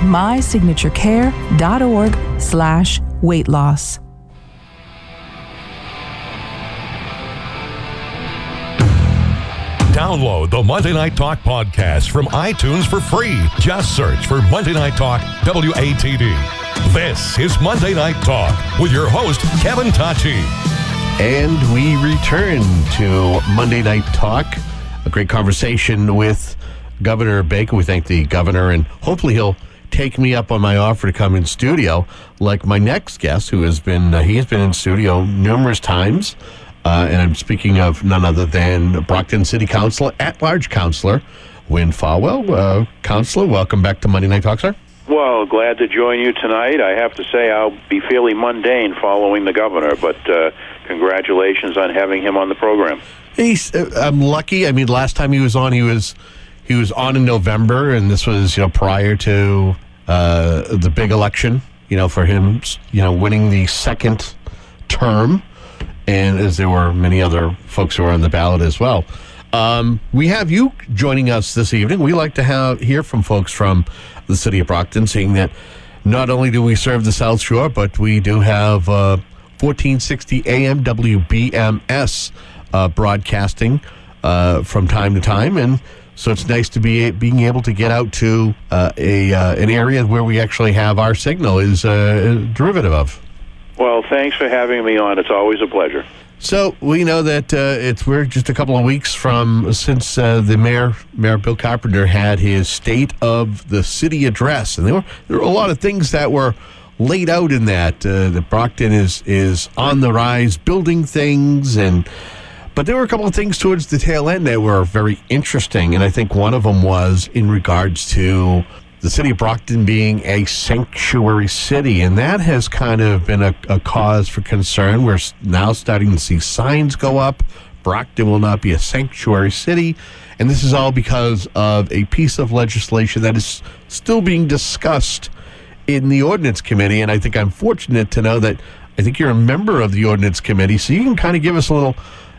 S17: mysignaturecare.org slash weight loss.
S1: Download the Monday Night Talk podcast from iTunes for free. Just search for Monday Night Talk W A T D. This is Monday Night Talk with your host, Kevin Tocci.
S5: And we return to Monday Night Talk, a great conversation with Governor Baker. We thank the governor, and hopefully he'll take me up on my offer to come in studio, like my next guest, who has been, uh, he has been in studio numerous times. Uh, and I'm speaking of none other than Brockton City Council, at-large Councilor Win Farwell. Uh, Councilor, welcome back to Monday Night Talk, sir.
S19: Well, glad to join you tonight. I have to say I'll be fairly mundane following the governor, but uh, congratulations on having him on the program.
S5: He's, uh, I'm lucky. I mean, last time he was on, he was he was on in November, and this was, you know, prior to uh, the big election, you know, for him, you know, winning the second term, and as there were many other folks who were on the ballot as well. Um, we have you joining us this evening. We like to have hear from folks from the city of Brockton, seeing that not only do we serve the South Shore, but we do have uh, fourteen sixty A M W B M S uh, broadcasting uh, from time to time, and so it's nice to be being able to get out to uh, a uh, an area where we actually have our signal is uh, a derivative of.
S19: Well, thanks for having me on. It's always a pleasure.
S5: So we know that uh, it's we're just a couple of weeks from since uh, the mayor, Mayor Bill Carpenter, had his State of the City address, and there were there were a lot of things that were laid out in that. Uh, that Brockton is is on the rise, building things, and but there were a couple of things towards the tail end that were very interesting, and I think one of them was in regards to the city of Brockton being a sanctuary city, and that has kind of been a, a cause for concern. We're now starting to see signs go up. Brockton will not be a sanctuary city, and this is all because of a piece of legislation that is still being discussed in the Ordinance Committee, and I think I'm fortunate to know that I think you're a member of the Ordinance Committee, so you can kind of give us a little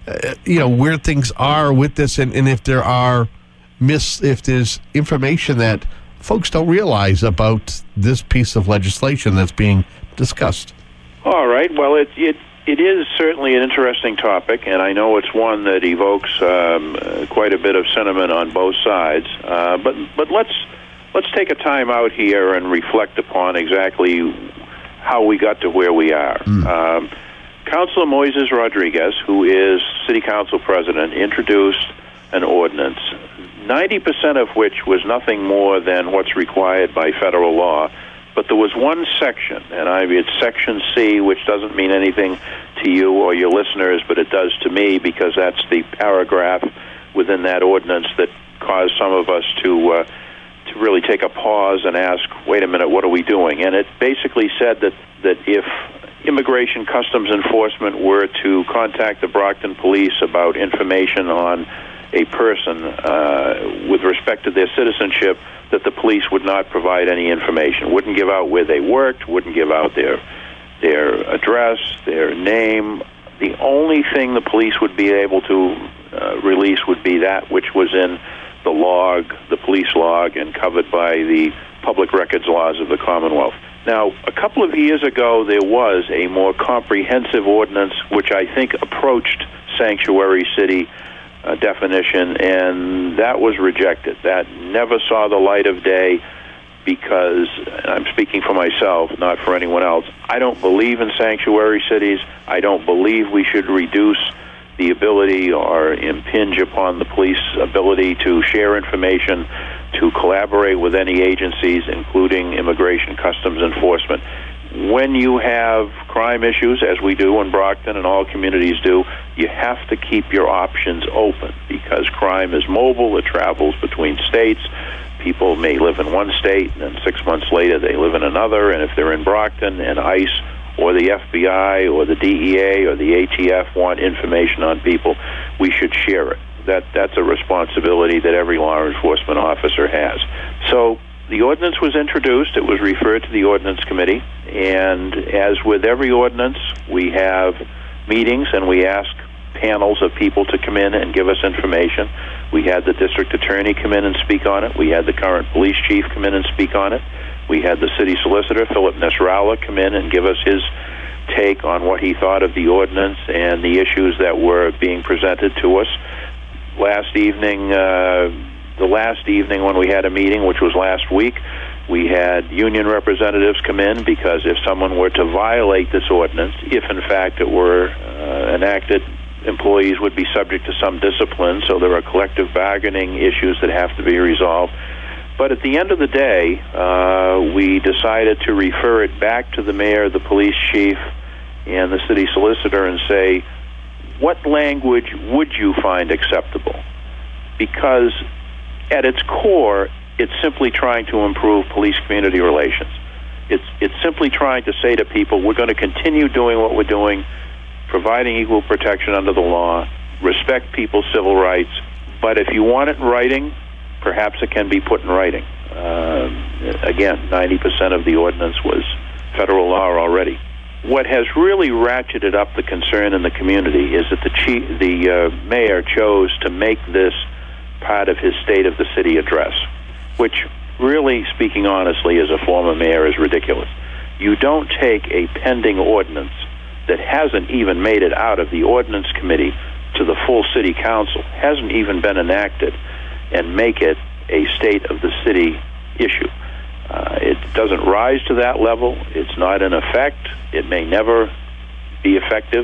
S5: uh, you know, where things are with this, and, and if there are mis, if there's information that folks don't realize about this piece of legislation that's being discussed.
S19: All right. Well, it it it is certainly an interesting topic, and I know it's one that evokes um, uh, quite a bit of sentiment on both sides. Uh, but but let's let's take a time out here and reflect upon exactly how we got to where we are. Mm. Um, Councilor Moises Rodriguez, who is City Council President, introduced an ordinance, ninety percent of which was nothing more than what's required by federal law. But there was one section, and I, it's Section C, which doesn't mean anything to you or your listeners, but it does to me, because that's the paragraph within that ordinance that caused some of us to uh, to really take a pause and ask, wait a minute, what are we doing? And it basically said that, that if Immigration Customs Enforcement were to contact the Brockton Police about information on a person uh, with respect to their citizenship, that the police would not provide any information, wouldn't give out where they worked, wouldn't give out their their address, their name. The only thing the police would be able to uh, release would be that which was in the log, the police log, and covered by the public records laws of the Commonwealth. Now, a couple of years ago, there was a more comprehensive ordinance which I think approached sanctuary city Uh, definition, and that was rejected. That never saw the light of day because, and I'm speaking for myself, not for anyone else, I don't believe in sanctuary cities. I don't believe we should reduce the ability or impinge upon the police ability to share information, to collaborate with any agencies, including Immigration Customs Enforcement. When you have crime issues, as we do in Brockton and all communities do, you have to keep your options open because crime is mobile. It travels between states. People may live in one state, and then six months later they live in another. And if they're in Brockton and ICE or the F B I or the D E A or the A T F want information on people, we should share it. That That's a responsibility that every law enforcement officer has. So the ordinance was introduced. It was referred to the Ordinance Committee. And as with every ordinance, we have meetings and we ask panels of people to come in and give us information. We had the district attorney come in and speak on it. We had the current police chief come in and speak on it. We had the city solicitor, Philip Nasrallah, come in and give us his take on what he thought of the ordinance and the issues that were being presented to us. Last evening, uh, the last evening when we had a meeting, which was last week, we had union representatives come in because if someone were to violate this ordinance, if in fact it were uh, enacted, employees would be subject to some discipline, so there are collective bargaining issues that have to be resolved. But at the end of the day, uh, we decided to refer it back to the mayor, the police chief, and the city solicitor and say, what language would you find acceptable? Because at its core, it's simply trying to improve police-community relations. It's it's simply trying to say to people, we're going to continue doing what we're doing, providing equal protection under the law, respect people's civil rights, but if you want it in writing, perhaps it can be put in writing. Uh, again, ninety percent of the ordinance was federal law already. What has really ratcheted up the concern in the community is that the chief, the uh, mayor chose to make this part of his State of the City address, which really, speaking honestly, as a former mayor, is ridiculous. You don't take a pending ordinance that hasn't even made it out of the Ordinance Committee to the full City Council, hasn't even been enacted, and make it a State of the City issue. Uh, it doesn't rise to that level. It's not in effect. It may never be effective.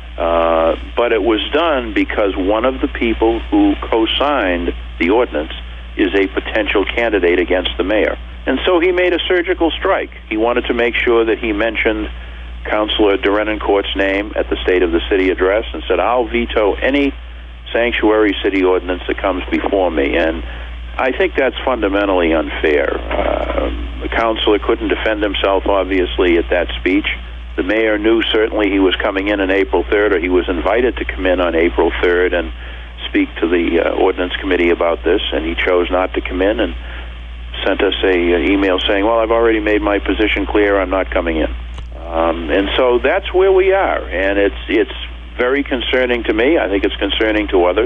S19: Uh, but it was done because one of the people who co-signed the ordinance is a potential candidate against the mayor. And so he made a surgical strike. He wanted to make sure that he mentioned Councilor Derenoncourt's name at the State of the City address and said, I'll veto any sanctuary city ordinance that comes before me. And I think that's fundamentally unfair. Uh, the councilor couldn't defend himself, obviously, at that speech. The mayor knew certainly he was coming in on April third, or he was invited to come in on April third and speak to the uh, Ordinance Committee about this, and he chose not to come in and sent us a, an email saying, well, I've already made my position clear, I'm not coming in. Um, and so that's where we are, and it's it's very concerning to me. I think it's concerning to others.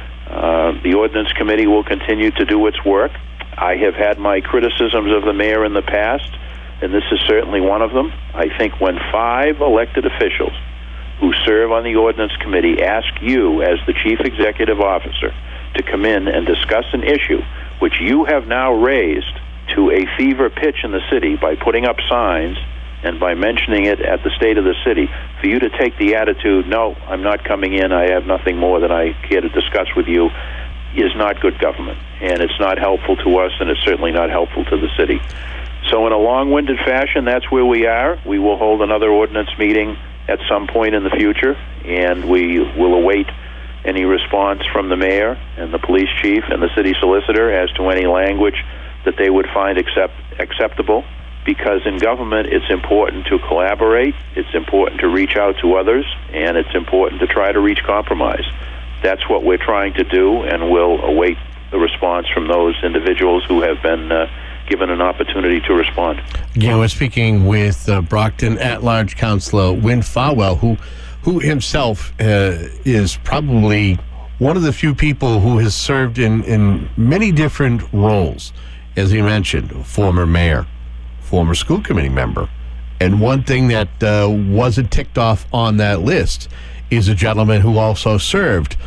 S19: Uh, the Ordinance Committee will continue to do its work. I have had my criticisms of the mayor in the past, and this is certainly one of them. I think when five elected officials who serve on the Ordinance Committee ask you, as the chief executive officer, to come in and discuss an issue which you have now raised to a fever pitch in the city by putting up signs and by mentioning it at the State of the City, for you to take the attitude, no, I'm not coming in, I have nothing more that I care to discuss with you, is not good government. And it's not helpful to us, and it's certainly not helpful to the city. So in a long-winded fashion, that's where we are. We will hold another ordinance meeting at some point in the future, and we will await any response from the mayor and the police chief and the city solicitor as to any language that they would find accept, acceptable. Because in government, it's important to collaborate, it's important to reach out to others, and it's important to try to reach compromise. That's what we're trying to do, and we'll await the response from those individuals who have been uh, given an opportunity to respond.
S5: Again, we're speaking with uh, Brockton at-large councillor Win Farwell, who, who himself uh, is probably one of the few people who has served in, in many different roles. As he mentioned, former mayor, former school committee member. And one thing that uh, wasn't ticked off on that list is a gentleman who also served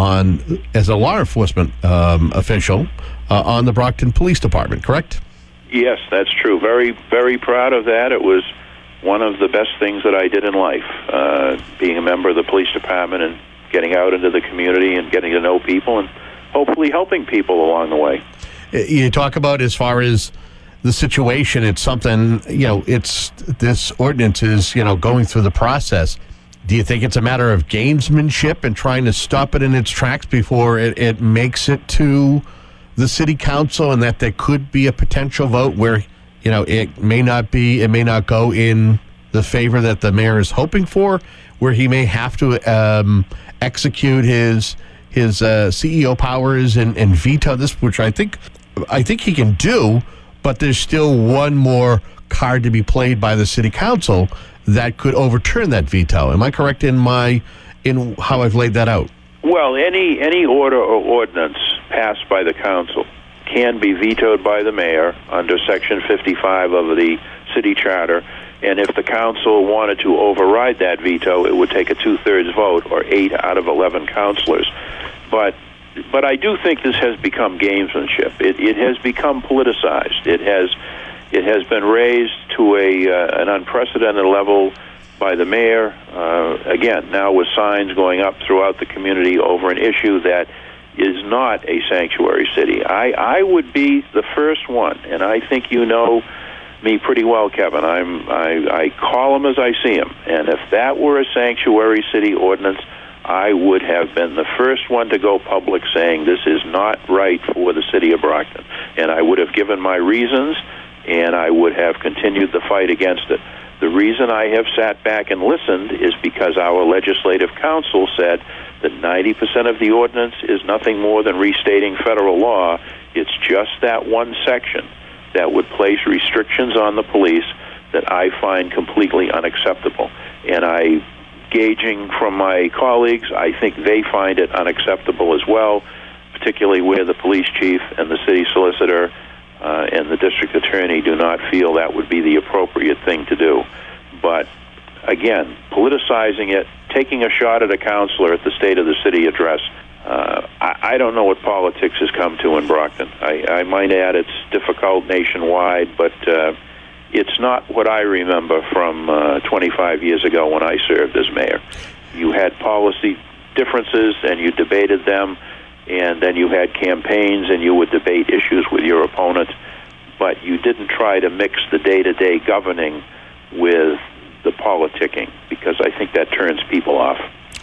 S5: on as a law enforcement um, official uh, on the Brockton Police Department, correct?
S19: Yes, that's true. Very, very proud of that. It was one of the best things that I did in life, uh, being a member of the police department and getting out into the community and getting to know people and hopefully helping people along the way.
S5: You talk about as far as the situation, it's something, you know, it's this ordinance is, you know, going through the process. Do you think it's a matter of gamesmanship and trying to stop it in its tracks before it, it makes it to the city council, and that there could be a potential vote where, you know, it may not be, it may not go in the favor that the mayor is hoping for, where he may have to um, execute his his uh, C E O powers and, and veto this, which I think I think he can do. But there's still one more card to be played by the city council that could overturn that veto. Am I correct in my in how I've laid that out?
S19: Well, any any order or ordinance passed by the council can be vetoed by the mayor under Section fifty-five of the city charter, and if the council wanted to override that veto, it would take a two-thirds vote, or eight out of eleven councilors. But But I do think this has become gamesmanship. It, it has become politicized. It has it has been raised to a uh, an unprecedented level by the mayor. Uh, again, now with signs going up throughout the community over an issue that is not a sanctuary city. I, I would be the first one, and I think you know me pretty well, Kevin. I'm I, I call them as I see them, and if that were a sanctuary city ordinance, I would have been the first one to go public saying this is not right for the city of Brockton. And I would have given my reasons, and I would have continued the fight against it. The reason I have sat back and listened is because our legislative council said that ninety percent of the ordinance is nothing more than restating federal law. It's just that one section that would place restrictions on the police that I find completely unacceptable. And I gauging from my colleagues, I think they find it unacceptable as well, particularly where the police chief and the city solicitor uh, and the district attorney do not feel that would be the appropriate thing to do. But again, politicizing it, taking a shot at a councilor at the State of the City address, uh, I, I don't know what politics has come to in Brockton. I, I might add it's difficult nationwide, but uh, it's not what I remember from uh, twenty-five years ago when I served as mayor. You had policy differences and you debated them, and then you had campaigns and you would debate issues with your opponent, but you didn't try to mix the day-to-day governing with the politicking, because I think that turns people off.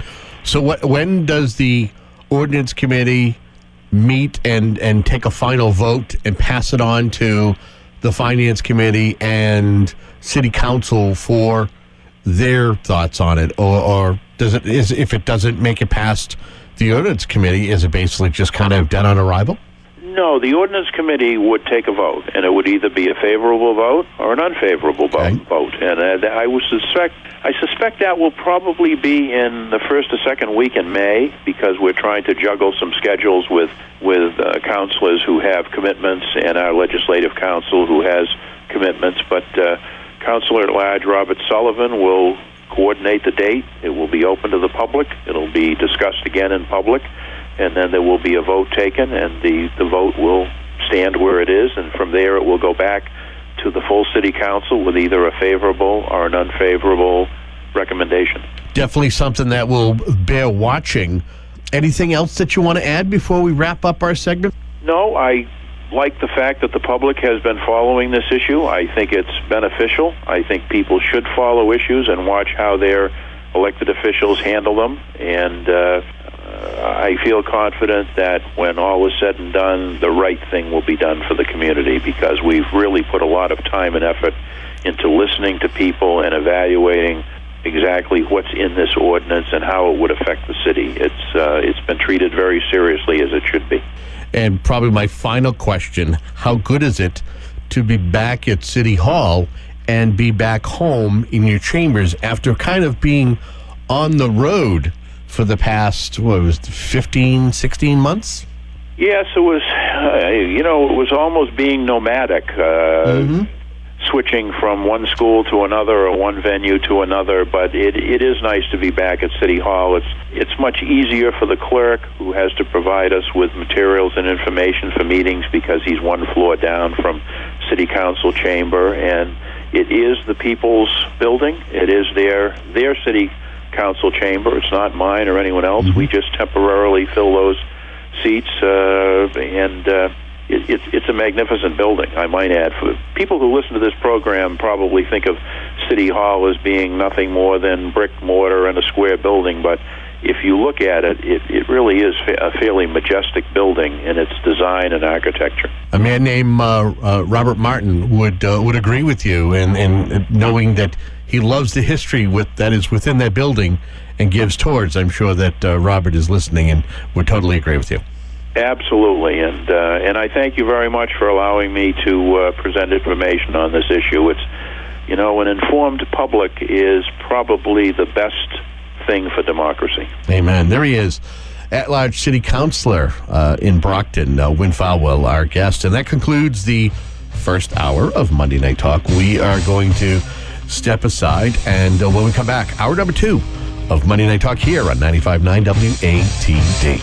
S5: So what, when does the ordinance committee meet and, and take a final vote and pass it on to the finance committee and city council for their thoughts on it? Or, or does it, is, if it doesn't make it past the ordinance committee, is it basically just kind of dead on arrival?
S19: No, the ordinance committee would take a vote, and it would either be a favorable vote or an unfavorable vote.
S5: Okay.
S19: vote. And uh, I would suspect, I suspect that will probably be in the first or second week in May, because we're trying to juggle some schedules with with uh, councilors who have commitments and our legislative council who has commitments. But uh, Councilor at Large Robert Sullivan will coordinate the date. It will be open to the public. It'll be discussed again in public. And then there will be a vote taken, and the, the vote will stand where it is, and from there it will go back to the full city council with either a favorable or an unfavorable recommendation.
S5: Definitely something that will bear watching. Anything else that you want to add before we wrap up our segment?
S19: No, I like the fact that the public has been following this issue. I think it's beneficial. I think people should follow issues and watch how their elected officials handle them, and uh, I feel confident that when all is said and done, the right thing will be done for the community, because we've really put a lot of time and effort into listening to people and evaluating exactly what's in this ordinance and how it would affect the city. It's uh, it's been treated very seriously, as it should be.
S5: And probably my final question, how good is it to be back at City Hall and be back home in your chambers after kind of being on the road for the past, what was it, fifteen, sixteen months?
S19: Yes, it was, uh, you know, it was almost being nomadic, uh, mm-hmm. switching from one school to another or one venue to another, but it, it is nice to be back at City Hall. It's, it's much easier for the clerk, who has to provide us with materials and information for meetings, because he's one floor down from City Council chamber, and it is the people's building. It is their, their city council chamber. It's not mine or anyone else. Mm-hmm. We just temporarily fill those seats, uh, and uh, it, it's it's a magnificent building, I might add. For people who listen to this program, probably think of City Hall as being nothing more than brick, mortar, and a square building, but if you look at it, it, it really is fa- a fairly majestic building in its design and architecture.
S5: A man named uh, uh, Robert Martin would uh, would agree with you, and and uh, knowing that he loves the history with that is within that building and gives towards. I'm sure that uh, Robert is listening and would totally agree with you.
S19: Absolutely, and uh, and I thank you very much for allowing me to uh, present information on this issue. It's, you know, an informed public is probably the best thing for democracy.
S5: Amen. There he is, at-large city councilor uh, in Brockton, uh, Win Falwell, our guest. And that concludes the first hour of Monday Night Talk. We are going to step aside, and uh, when we come back, hour number two of Monday Night Talk here on ninety-five point nine W A T D.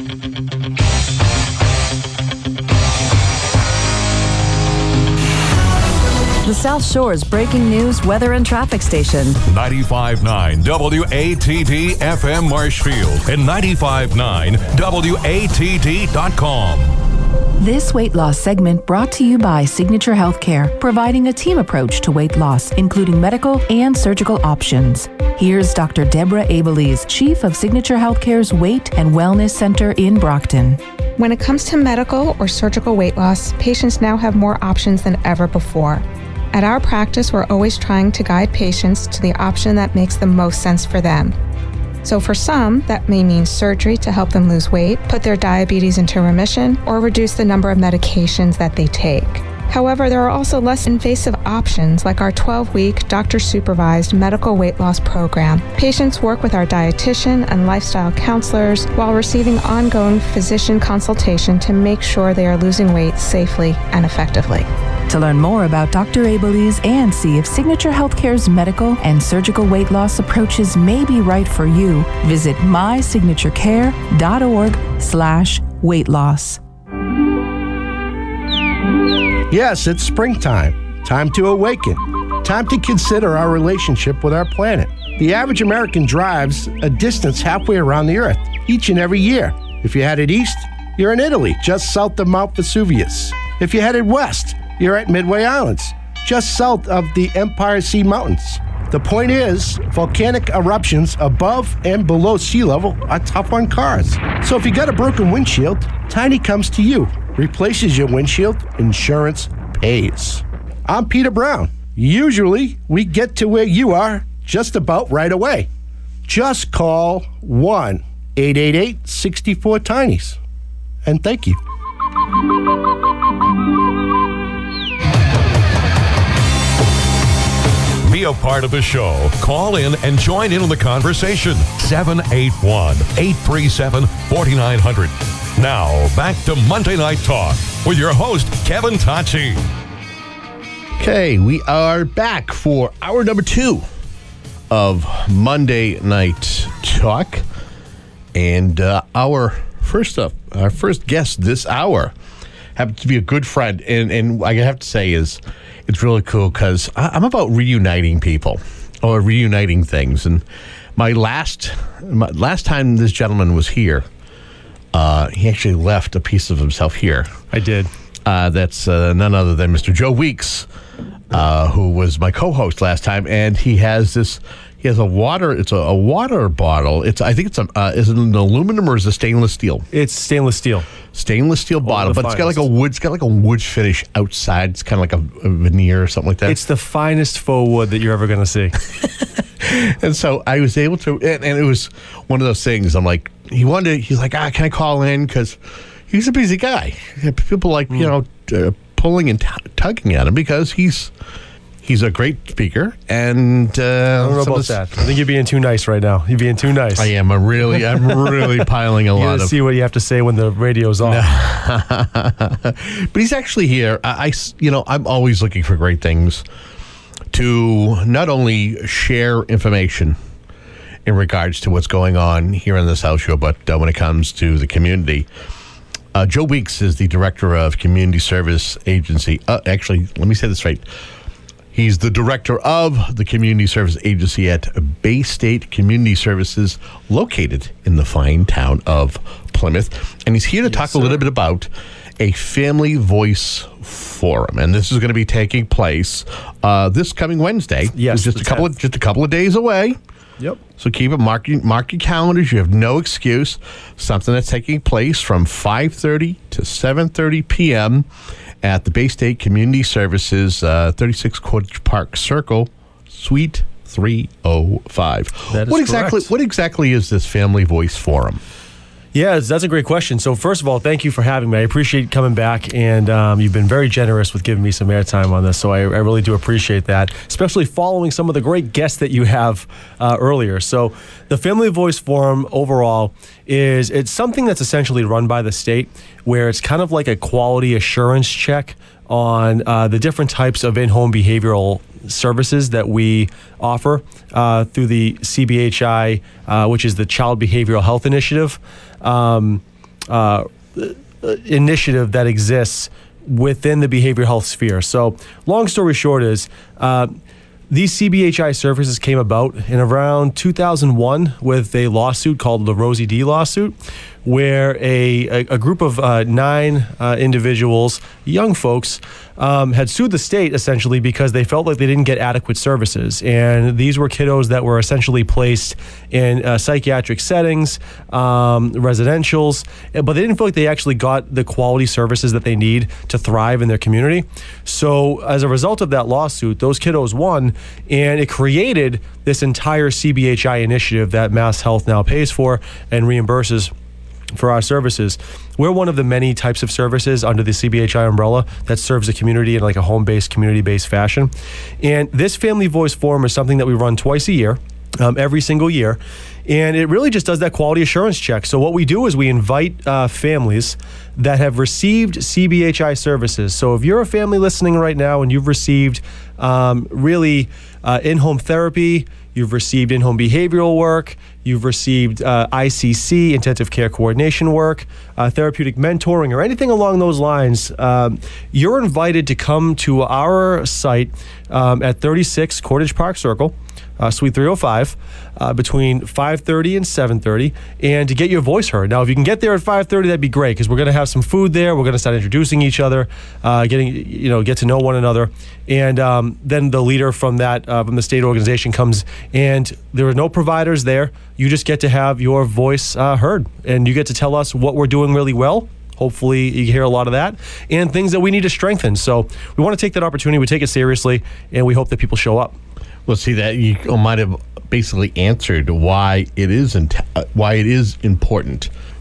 S17: The South Shore's breaking news, weather, and traffic station.
S1: ninety-five point nine W A T D F M Marshfield and ninety-five point nine W A T D dot com.
S17: This weight loss segment brought to you by Signature Healthcare, providing a team approach to weight loss, including medical and surgical options. Here's Doctor Deborah Abelies, Chief of Signature Healthcare's Weight and Wellness Center in Brockton.
S18: When it comes to medical or surgical weight loss, patients now have more options than ever before. At our practice, we're always trying to guide patients to the option that makes the most sense for them. So for some, that may mean surgery to help them lose weight, put their diabetes into remission, or reduce the number of medications that they take. However, there are also less invasive options like our twelve-week doctor-supervised medical weight loss program. Patients work with our dietitian and lifestyle counselors while receiving ongoing physician consultation to make sure they are losing weight safely and effectively.
S17: To learn more about Doctor Abelies and see if Signature Healthcare's medical and surgical weight loss approaches may be right for you, visit mysignaturecare.org slash weight loss.
S16: Yes, it's springtime. Time to awaken. Time to consider our relationship with our planet. The average American drives a distance halfway around the Earth each and every year. If you headed east, you're in Italy, just south of Mount Vesuvius. If you headed west, you're at Midway Islands, just south of the Empire Sea Mountains. The point is, volcanic eruptions above and below sea level are tough on cars. So if you got a broken windshield, Tiny comes to you, replaces your windshield, insurance pays. I'm Peter Brown. Usually, we get to where you are just about right away. Just call one eight eight eight, six four, TINIES. And thank you.
S1: Be a part of the show. Call in and join in on the conversation. seven eight one, eight three seven, four nine zero zero. Now, back to Monday Night Talk with your host, Kevin Tocci.
S5: Okay, we are back for hour number two of Monday Night Talk. And uh, our first up, our first guest this hour happens to be a good friend. And, and I have to say is, it's really cool because I'm about reuniting people or reuniting things. And my last my last time this gentleman was here, uh, he actually left a piece of himself here.
S20: I did.
S5: Uh, that's uh, none other than Mister Joe Weeks, uh, who was my co-host last time. And he has this, he has a water, it's a, a water bottle. It's I think it's a, uh, is it an aluminum or is it stainless steel?
S20: It's stainless steel.
S5: Stainless steel bottle, but it's got like a wood. It's got like a wood finish outside. It's kind of like a, a veneer or something like that.
S20: It's the finest faux wood that you're ever going to see.
S5: And so I was able to, and, and it was one of those things. I'm like, he wanted. To, he's like, ah, can I call in? Because he's a busy guy. People like mm. you know uh, pulling and t- tugging at him because he's he's a great speaker. And uh,
S20: I don't know about that. I think you're being too nice right now. You're being too nice.
S5: I am. I'm really, I'm really piling a
S20: you
S5: lot
S20: gotta
S5: of.
S20: See what you have to say when the radio's on.
S5: But he's actually here. I, I, you know, I'm always looking for great things to not only share information in regards to what's going on here on the South Shore, but uh, when it comes to the community. Uh, Joe Weeks is the director of Community Service Agency. Uh, actually, let me say this right. He's the director of the Community Service Agency at Bay State Community Services, located in the fine town of Plymouth. And he's here to yes, talk sir. a little bit about a Family Voice Forum. And this is going to be taking place uh, this coming Wednesday.
S20: Yes,
S5: just a couple of, just a couple of days away.
S20: Yep.
S5: So keep it, mark, mark your calendars. You have no excuse. Something that's taking place from five thirty to seven thirty p.m. at the Bay State Community Services, uh, thirty-six Cottage Park Circle, Suite three oh five.
S20: That is
S5: what exactly?
S20: correct.
S5: What exactly is this Family Voice Forum?
S20: Yeah, that's a great question. So first of all, thank you for having me. I appreciate coming back, and um, you've been very generous with giving me some airtime on this, so I, I really do appreciate that, especially following some of the great guests that you have uh, earlier. So the Family Voice Forum overall is it's something that's essentially run by the state, where it's kind of like a quality assurance check on uh, the different types of in-home behavioral services that we offer uh, through the C B H I, uh, which is the Child Behavioral Health Initiative, um, uh, initiative that exists within the behavioral health sphere. So long story short is uh, these C B H I services came about in around two thousand one with a lawsuit called the Rosie D lawsuit, where a, a, a group of uh, nine uh, individuals, young folks, um, had sued the state essentially because they felt like they didn't get adequate services. And these were kiddos that were essentially placed in uh, psychiatric settings, um, residentials, but they didn't feel like they actually got the quality services that they need to thrive in their community. So as a result of that lawsuit, those kiddos won, and it created this entire C B H I initiative that Mass Health now pays for and reimburses for our services. We're one of the many types of services under the C B H I umbrella that serves the community in like a home-based, community-based fashion. And this Family Voice Forum is something that we run twice a year, um, every single year. And it really just does that quality assurance check. So what we do is we invite uh, families that have received C B H I services. So if you're a family listening right now and you've received um, really uh, in-home therapy, you've received in-home behavioral work, you've received uh, I C C, intensive care coordination work, uh, therapeutic mentoring, or anything along those lines, um, you're invited to come to our site um, at thirty-six Cottage Park Circle, uh, Suite three oh five, uh, between five thirty and seven thirty, and to get your voice heard. Now, if you can get there at five thirty, that'd be great, because we're going to have some food there. We're going to start introducing each other, uh, getting, you know, get to know one another. And um, then the leader from that, uh, from the state organization comes, and there are no providers there. You just get to have your voice uh, heard, and you get to tell us what we're doing really well. Hopefully you hear a lot of that, and things that we need to strengthen. So we want to take that opportunity. We take it seriously, and we hope that people show up.
S5: Well, see, that you might have basically answered why it is, why it is important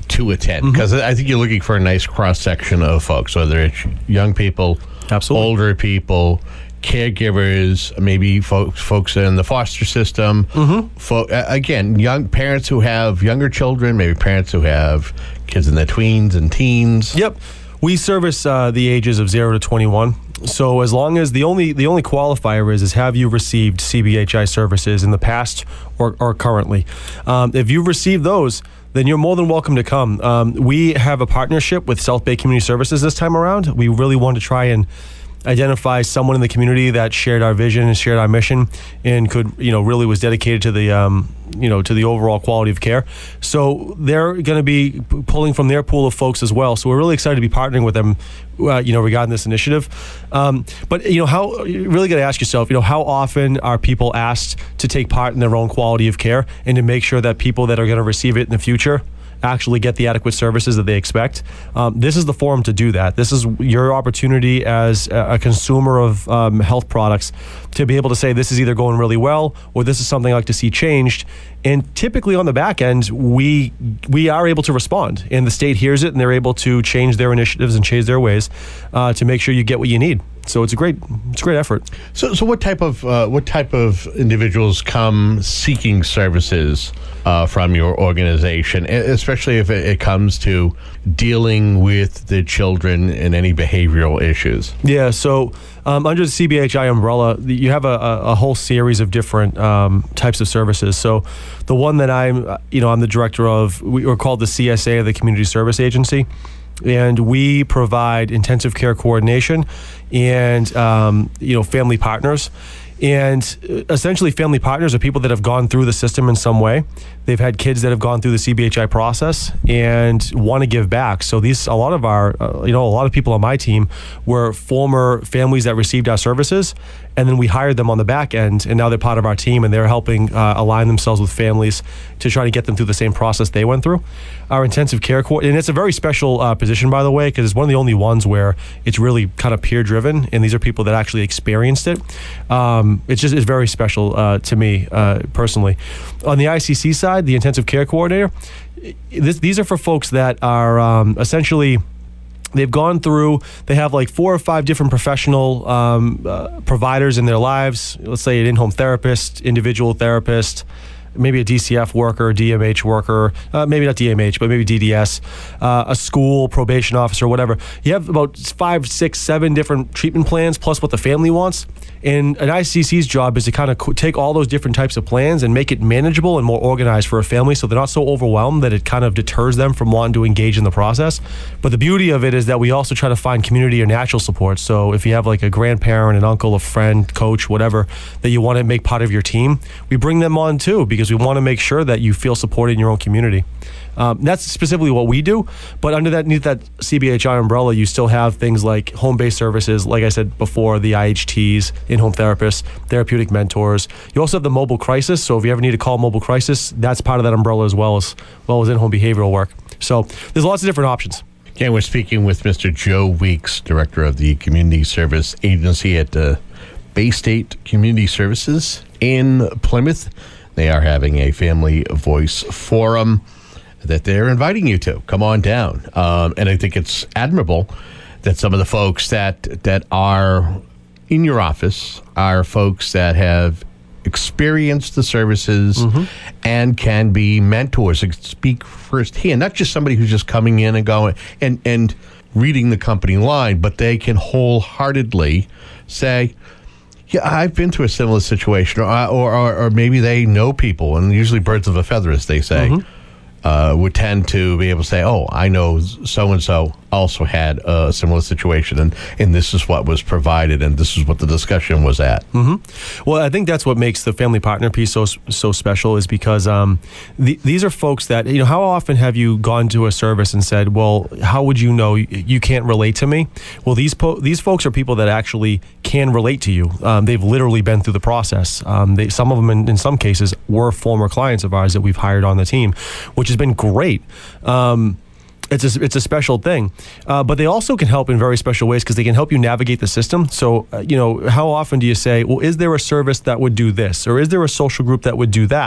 S5: to attend? Because mm-hmm. I think you're looking for a nice cross section of folks, whether it's young people,
S20: absolutely,
S5: older people, caregivers, maybe folks folks in the foster system. Mm-hmm. Fo- again, young parents who have younger children, maybe parents who have kids in their tweens and teens.
S20: Yep, we service uh, the ages of zero to twenty-one. So as long as the only the only qualifier is is have you received C B H I services in the past or, or currently? Um, if you've received those, then you're more than welcome to come. Um, we have a partnership with South Bay Community Services this time around. We really want to try and identify someone in the community that shared our vision and shared our mission and could, you know, really was dedicated to the, um, you know, to the overall quality of care. So they're going to be p- pulling from their pool of folks as well. So we're really excited to be partnering with them, uh, you know, regarding this initiative. Um, but, you know, how you really got to ask yourself, you know, how often are people asked to take part in their own quality of care and to make sure that people that are going to receive it in the future actually get the adequate services that they expect. Um, this is the forum to do that. This is your opportunity as a, a consumer of um, health products to be able to say this is either going really well or this is something I'd like to see changed. And typically on the back end, we we are able to respond, and the state hears it, and they're able to change their initiatives and change their ways uh, to make sure you get what you need. So it's a great, it's a great effort.
S5: So, so what type of uh, what type of individuals come seeking services uh, from your organization, especially if it, it comes to dealing with the children and any behavioral issues?
S20: Yeah. So um, under the C B H I umbrella, you have a, a, a whole series of different um, types of services. So the one that I'm, you know, I'm the director of, we are called the C S A, the Community Service Agency. And we provide intensive care coordination and, um, you know, family partners. And essentially family partners are people that have gone through the system in some way. They've had kids that have gone through the C B H I process and want to give back. So these, a lot of our, uh, you know, a lot of people on my team were former families that received our services, and then we hired them on the back end, and now they're part of our team, and they're helping uh, align themselves with families to try to get them through the same process they went through. Our intensive care court, and it's a very special uh, position, by the way, because it's one of the only ones where it's really kind of peer driven, and these are people that actually experienced it. Um, it's just it's very special uh, to me uh, personally. On the I C C side, the intensive care coordinator, this, these are for folks that are um, essentially, they've gone through, they have like four or five different professional um, uh, providers in their lives. Let's say an in-home therapist, individual therapist, maybe a D C F worker, D M H worker, uh, maybe not D M H, but maybe D D S, uh, a school probation officer, whatever. You have about five, six, seven different treatment plans plus what the family wants. And an I C C's job is to kind of take all those different types of plans and make it manageable and more organized for a family so they're not so overwhelmed that it kind of deters them from wanting to engage in the process. But the beauty of it is that we also try to find community or natural support. So if you have like a grandparent, an uncle, a friend, coach, whatever, that you want to make part of your team, we bring them on too, because we want to make sure that you feel supported in your own community. Um, that's specifically what we do, but under that, underneath that C B H I umbrella, you still have things like home-based services, like I said before, the I H Ts, in-home therapists, therapeutic mentors. You also have the mobile crisis, so if you ever need to call mobile crisis, that's part of that umbrella as well as well as in-home behavioral work. So there's lots of different options.
S5: Again, we're speaking with Mister Joe Weeks, Director of the Community Service Agency at uh, Bay State Community Services in Plymouth. They are having a Family Voice Forum that they're inviting you to. Come on down. Um, and I think it's admirable that some of the folks that that are in your office are folks that have experienced the services mm-hmm. and can be mentors and speak firsthand, not just somebody who's just coming in and going and, and reading the company line, but they can wholeheartedly say, yeah, I've been through a similar situation, or, or, or, or maybe they know people, and usually birds of a feather, as they say. Mm-hmm. Uh, would tend to be able to say, oh, I know so-and-so also had a similar situation, and, and this is what was provided, and this is what the discussion was at.
S20: Mm-hmm. Well, I think that's what makes the family partner piece so so special, is because um, the, these are folks that, you know, how often have you gone to a service and said, well, how would you know you, you can't relate to me? Well, these po- these folks are people that actually can relate to you. Um, they've literally been through the process. Um, they, some of them, in, in some cases, were former clients of ours that we've hired on the team, which has been great. Um, It's a, it's a special thing, uh, but they also can help in very special ways because they can help you navigate the system. So, uh, you know, how often do you say, well, is there a service that would do this? Or is there a social group that would do that?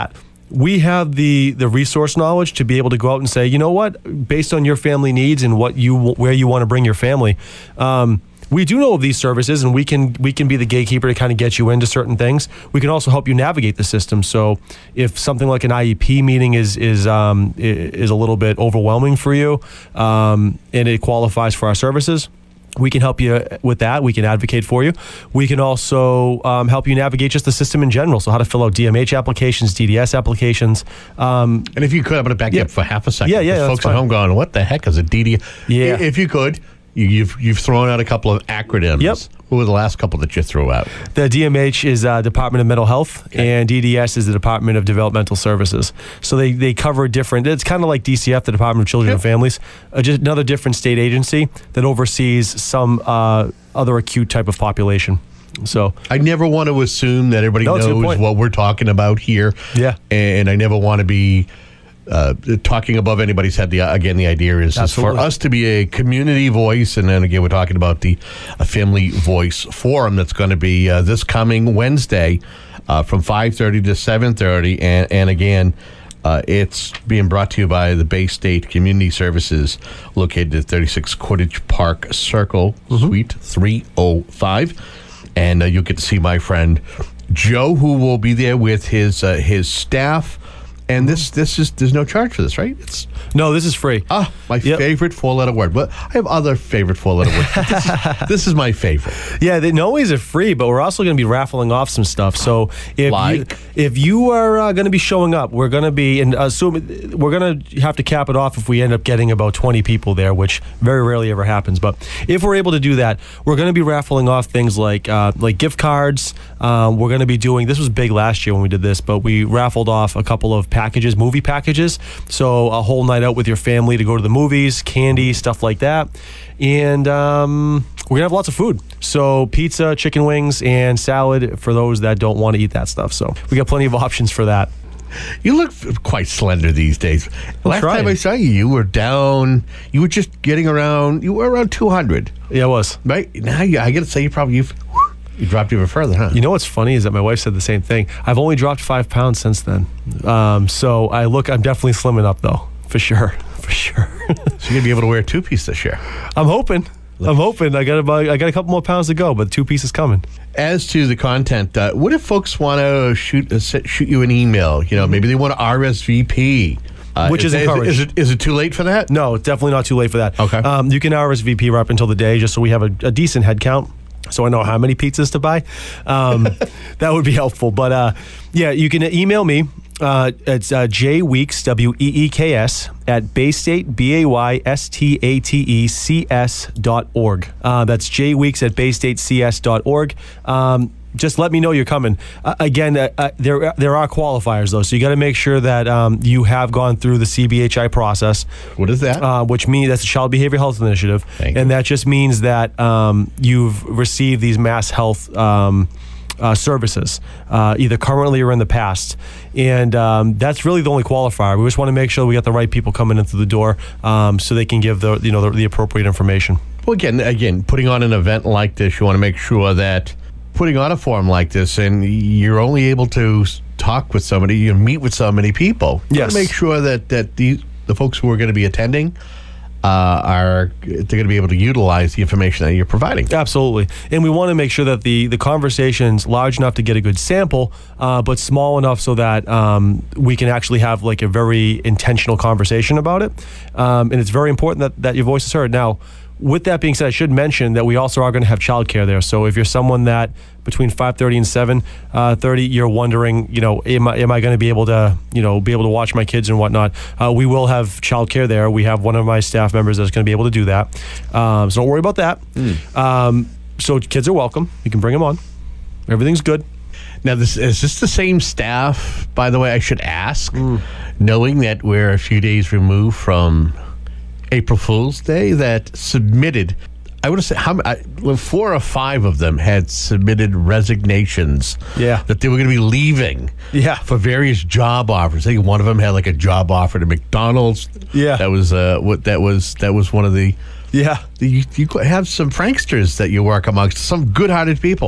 S20: we have the the resource knowledge to be able to go out and say, you know what, based on your family needs and what you where you want to bring your family, um, we do know of these services, and we can we can be the gatekeeper to kind of get you into certain things. We can also help you navigate the system. So if something like an I E P meeting is is um, is a little bit overwhelming for you, um, and it qualifies for our services, we can help you with that. We can advocate for you. We can also um, help you navigate just the system in general. So how to fill out D M H applications, D D S applications. Um,
S5: and if you could, I'm going to back
S20: yeah.
S5: you up for half a second.
S20: Yeah, yeah.
S5: Folks at home going, what the heck is a D D S?
S20: Yeah.
S5: If you could, you, you've you've thrown out a couple of acronyms.
S20: Yep.
S5: What were the last couple that you threw out?
S20: The D M H is uh, Department of Mental Health, okay. and D D S is the Department of Developmental Services. So they, they cover different, it's kind of like D C F, the Department of Children
S5: okay.
S20: and Families, uh, just another different state agency that oversees some uh, other acute type of population. So
S5: I never want to assume that everybody
S20: no,
S5: knows what we're talking about here.
S20: Yeah.
S5: And I never want to be uh, talking above anybody's head. The again, the idea is, is for us to be a community voice, and then again, we're talking about the uh, Family Voice Forum that's going to be uh, this coming Wednesday uh, from five thirty to seven thirty, and and again. Uh, it's being brought to you by the Bay State Community Services, located at thirty-six Quidditch Park Circle, mm-hmm. Suite three oh five. And uh, you'll get to see my friend Joe, who will be there with his uh, his staff. And this this is there's no charge for this, right? It's
S20: no, this is free.
S5: Ah, my yep. favorite four-letter word. But I have other favorite four-letter words. This is, this is my favorite.
S20: Yeah, they not only is it free, but we're also going to be raffling off some stuff. So if
S5: like?
S20: you, if you are uh, going to be showing up, we're going to be and assume we're going to have to cap it off if we end up getting about twenty people there, which very rarely ever happens. But if we're able to do that, we're going to be raffling off things like uh, like gift cards. Um, we're going to be doing this was big last year when we did this, but we raffled off a couple of packages, movie packages. So a whole night out with your family to go to the movies, candy, stuff like that. And um, we're going to have lots of food. So pizza, chicken wings, and salad for those that don't want to eat that stuff. So we got plenty of options for that.
S5: You look quite slender these days. Last
S20: trying.
S5: time I saw you, you were down, you were just getting around, you were around two hundred.
S20: Yeah, I was.
S5: Right? Now, you, I got to say, you probably, you've, you dropped even further, huh?
S20: You know what's funny is that my wife said the same thing. I've only dropped five pounds since then. Um, so I look, I'm definitely slimming up though, for sure, for sure.
S5: So you're going to be able to wear a two-piece this year?
S20: I'm hoping. I'm hoping. I got about, I got a couple more pounds to go, but two pieces coming.
S5: As to the content, uh, what if folks want to shoot uh, shoot you an email? You know, maybe they want to R S V P. Uh,
S20: Which is,
S5: is
S20: encouraged.
S5: Is it, is, it, is it too late for that?
S20: No, it's definitely not too late for that.
S5: Okay.
S20: Um, you can R S V P right up until the day, just so we have a, a decent head count. So I know how many pizzas to buy. Um, that would be helpful. But uh, yeah, you can email me. Uh, it's uh, J Weeks, W E E K S, at Baystate, B A Y S T A T E C S dot org. Uh, that's J Weeks at Baystate C S dot org. Um, just let me know you're coming. Uh, again, uh, uh, there there are qualifiers, though, so you got to make sure that um, you have gone through the C B H I process.
S5: What is that?
S20: Uh, which means that's the Child Behavioral Health Initiative.
S5: Thank
S20: and
S5: you.
S20: That just means that um, you've received these mass health um, uh, services, uh, either currently or in the past. And um, that's really the only qualifier. We just want to make sure we got the right people coming in through the door um, so they can give the you know the, the appropriate information.
S5: Well, again, again, putting on an event like this, you want to make sure that putting on a forum like this, and you're only able to talk with somebody, you meet with so many people. You
S20: yes.
S5: want to make sure that, that these, the folks who are going to be attending uh, are they're going to be able to utilize the information that you're providing.
S20: Absolutely. And we want to make sure that the, the conversation's large enough to get a good sample, uh, but small enough so that um, we can actually have like a very intentional conversation about it. Um, and it's very important that, that your voice is heard. Now, with that being said, I should mention that we also are going to have childcare there. So if you're someone that between five thirty and seven thirty, you're wondering, you know, am I, am I going to be able to, you know, be able to watch my kids and whatnot? Uh, we will have childcare there. We have one of my staff members that's going to be able to do that. Um, so don't worry about that. Mm. Um, so kids are welcome. You can bring them on. Everything's good.
S5: Now, this is this the same staff, by the way, I should ask,
S20: mm.
S5: knowing that we're a few days removed from April Fool's Day, that submitted, I would have said, how I, four or five of them had submitted resignations.
S20: Yeah.
S5: That they were going to be leaving.
S20: Yeah.
S5: For various job offers. I think one of them had like a job offer to McDonald's.
S20: Yeah.
S5: That was uh, what that was. That was one of the.
S20: Yeah.
S5: The, you, you have some pranksters that you work amongst, some good-hearted people.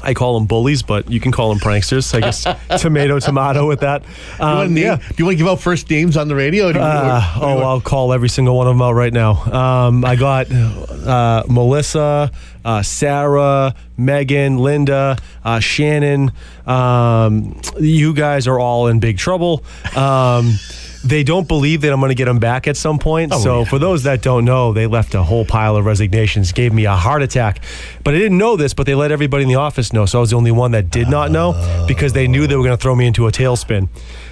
S20: I call them bullies, but you can call them pranksters. I guess tomato, tomato with that. Um,
S5: do, you
S20: yeah.
S5: name, do you want to give out first names on the radio? Or do you,
S20: uh,
S5: or, or,
S20: oh, I'll call every single one of them out right now. Um, I got uh, Melissa, uh, Sarah, Megan, Linda, uh, Shannon. Um, you guys are all in big trouble. Um, They don't believe that I'm going to get them back at some point.
S5: Oh,
S20: so
S5: yeah.
S20: for those that don't know, they left a whole pile of resignations, gave me a heart attack. But I didn't know this, but they let everybody in the office know. So I was the only one that did not know because they knew they were going to throw me into a tailspin.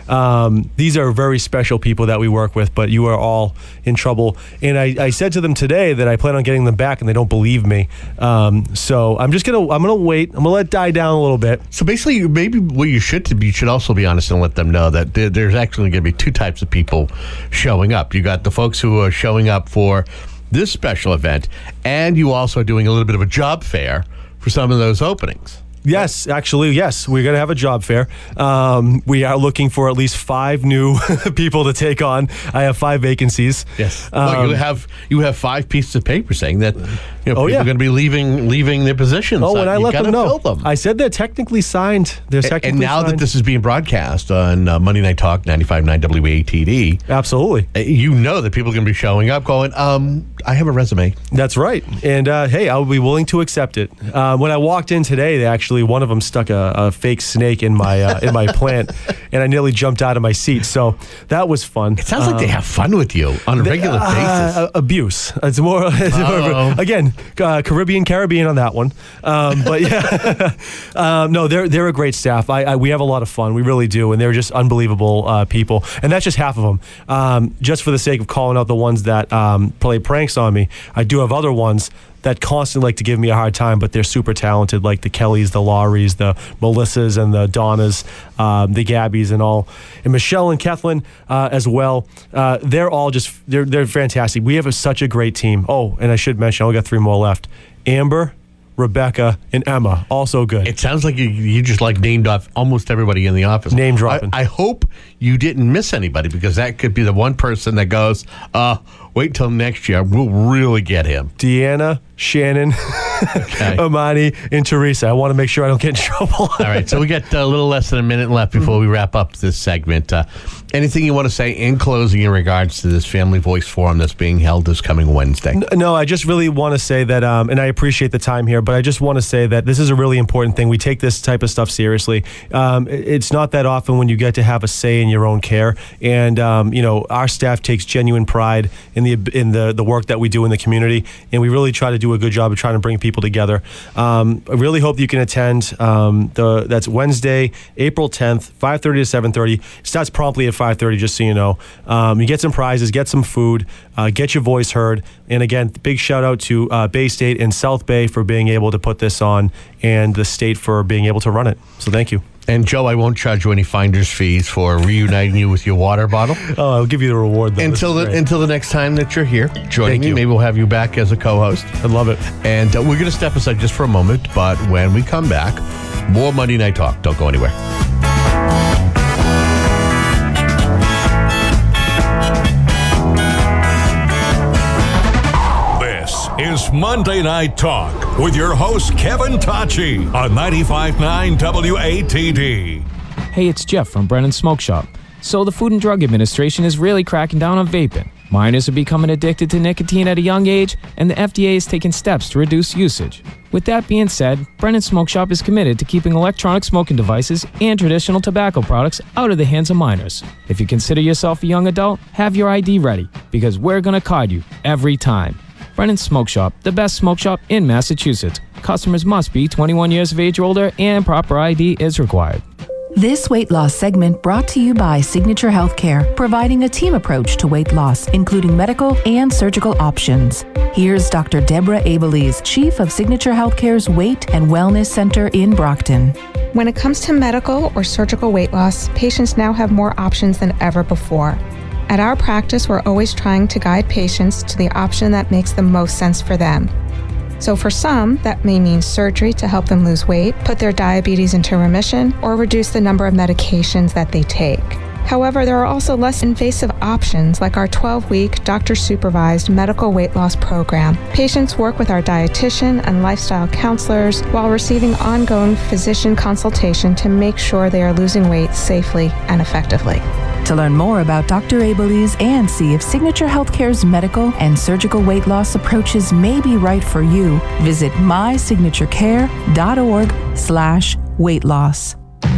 S20: Um, these are very special people that we work with, but you are all in trouble. And I, I said to them today that I plan on getting them back, and they don't believe me. Um, so I'm just gonna I'm gonna wait. I'm gonna let it die down a little bit.
S5: So basically, maybe what you should do, you should also be honest and let them know that there, there's actually going to be two types of people showing up. You got the folks who are showing up for this special event, and you also are doing a little bit of a job fair for some of those openings.
S20: Yes, actually, yes. We're going to have a job fair. Um, we are looking for at least five new people to take on. I have five vacancies.
S5: Yes.
S20: Um,
S5: well, you have you have five pieces of paper saying that you know,
S20: oh,
S5: people
S20: yeah.
S5: are going to be leaving leaving their positions.
S20: Oh, and I
S5: you
S20: let
S5: gotta
S20: them know.
S5: Fill them.
S20: I said they're technically signed. They're
S5: and,
S20: technically
S5: and now
S20: signed.
S5: that this is being broadcast on uh, Monday Night Talk ninety-five point nine W A T D,
S20: absolutely,
S5: uh, you know that people are going to be showing up going, um, I have a resume.
S20: That's right. And uh, hey, I'll be willing to accept it. Uh, when I walked in today, they actually, one of them stuck a, a fake snake in my uh, in my plant, and I nearly jumped out of my seat. So that was fun.
S5: It sounds um, like they have fun with you on a
S20: they,
S5: regular
S20: uh,
S5: basis.
S20: Uh, abuse. It's more, it's more again, uh, Caribbean, Caribbean on that one. Um, but yeah, um, no, they're they're a great staff. I, I we have a lot of fun. We really do, and they're just unbelievable uh, people. And that's just half of them. Um, just for the sake of calling out the ones that um, play pranks on me, I do have other ones that constantly like to give me a hard time, but they're super talented, like the Kellys, the Lauries, the Melissas, and the Donnas, um, the Gabbies, and all, and Michelle and Kathleen uh, as well. Uh, they're all just they're they're fantastic. We have a, such a great team. Oh, and I should mention, I only got three more left. Amber, Rebecca, and Emma, also good.
S5: It sounds like you, you just like named off almost everybody in the office.
S20: Name dropping.
S5: I, I hope you didn't miss anybody, because that could be the one person that goes, uh, wait till next year. We'll really get him.
S20: Deanna, Shannon, okay. Amani, and Teresa. I want to make sure I don't get in trouble.
S5: All right, so we got a little less than a minute left before we wrap up this segment. Uh, anything you want to say in closing in regards to this Family Voice Forum that's being held this coming Wednesday?
S20: No, I just really want to say that, um, and I appreciate the time here, but I just want to say that this is a really important thing. We take this type of stuff seriously. Um, it's not that often when you get to have a say in your own care, and um, you know, our staff takes genuine pride in the in the the work that we do in the community, and we really try to do a good job of trying to bring people together. Um, I really hope that you can attend. Um, the that's Wednesday, April tenth, five thirty to seven thirty. It starts promptly at five thirty, just so you know. Um, you get some prizes, get some food, uh, get your voice heard, and again, big shout out to uh, Bay State and South Bay for being able to put this on, and the state for being able to run it. So thank you.
S5: And Joe, I won't charge you any finder's fees for reuniting you with your water bottle.
S20: Oh, I'll give you the reward, though.
S5: Until the, until the next time that you're here joining
S20: Thank
S5: me.
S20: you.
S5: Maybe we'll have you back as a co-host.
S20: I'd love it.
S5: And uh, we're going to step aside just for a moment, but when we come back, more Monday Night Talk. Don't go anywhere.
S1: Is Monday Night Talk with your host Kevin Tocci on ninety-five point nine W A T D.
S12: Hey, it's Jeff from Brennan Smoke Shop. So the Food and Drug Administration is really cracking down on vaping. Minors are becoming addicted to nicotine at a young age, and the F D A is taking steps to reduce usage. With that being said, Brennan Smoke Shop is committed to keeping electronic smoking devices and traditional tobacco products out of the hands of minors. If you consider yourself a young adult, have your I D ready, because we're going to card you every time. Brennan Smoke Shop, the best smoke shop in Massachusetts. Customers must be twenty-one years of age or older, and proper I D is required.
S17: This weight loss segment brought to you by Signature Healthcare, providing a team approach to weight loss, including medical and surgical options. Here's Doctor Deborah Abelies, Chief of Signature Healthcare's Weight and Wellness Center in Brockton.
S18: When it comes to medical or surgical weight loss, patients now have more options than ever before. At our practice, we're always trying to guide patients to the option that makes the most sense for them. So for some, that may mean surgery to help them lose weight, put their diabetes into remission, or reduce the number of medications that they take. However, there are also less invasive options like our twelve-week doctor-supervised medical weight loss program. Patients work with our dietitian and lifestyle counselors while receiving ongoing physician consultation to make sure they are losing weight safely and effectively.
S17: To learn more about Doctor Abelese and see if Signature Healthcare's medical and surgical weight loss approaches may be right for you, visit my signature care dot org slash weight loss.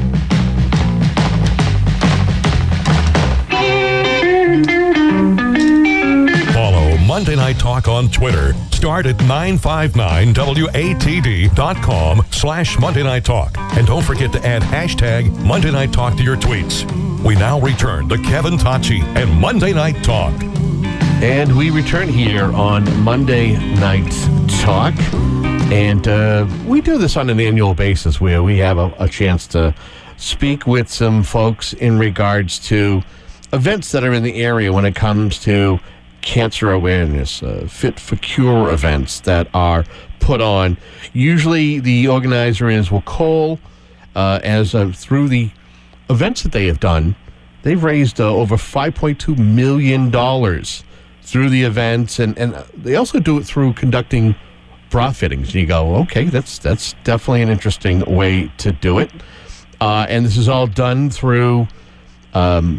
S1: Follow Monday Night Talk on Twitter. Start at nine five nine W A T D dot com slash Monday Night Talk. And don't forget to add hashtag Monday Night Talk to your tweets. We now return to Kevin Tocci and Monday Night Talk.
S5: And we return here on Monday Night Talk. And uh, we do this on an annual basis where we have a, a chance to speak with some folks in regards to events that are in the area when it comes to cancer awareness, uh, Fit for Cure events that are put on. Usually the organizer is Wacol. Uh, as uh, through the events that they have done, they've raised uh, over five point two million dollars through the events, and, and they also do it through conducting bra fittings. And you go, okay, that's that's definitely an interesting way to do it. Uh, and this is all done through um,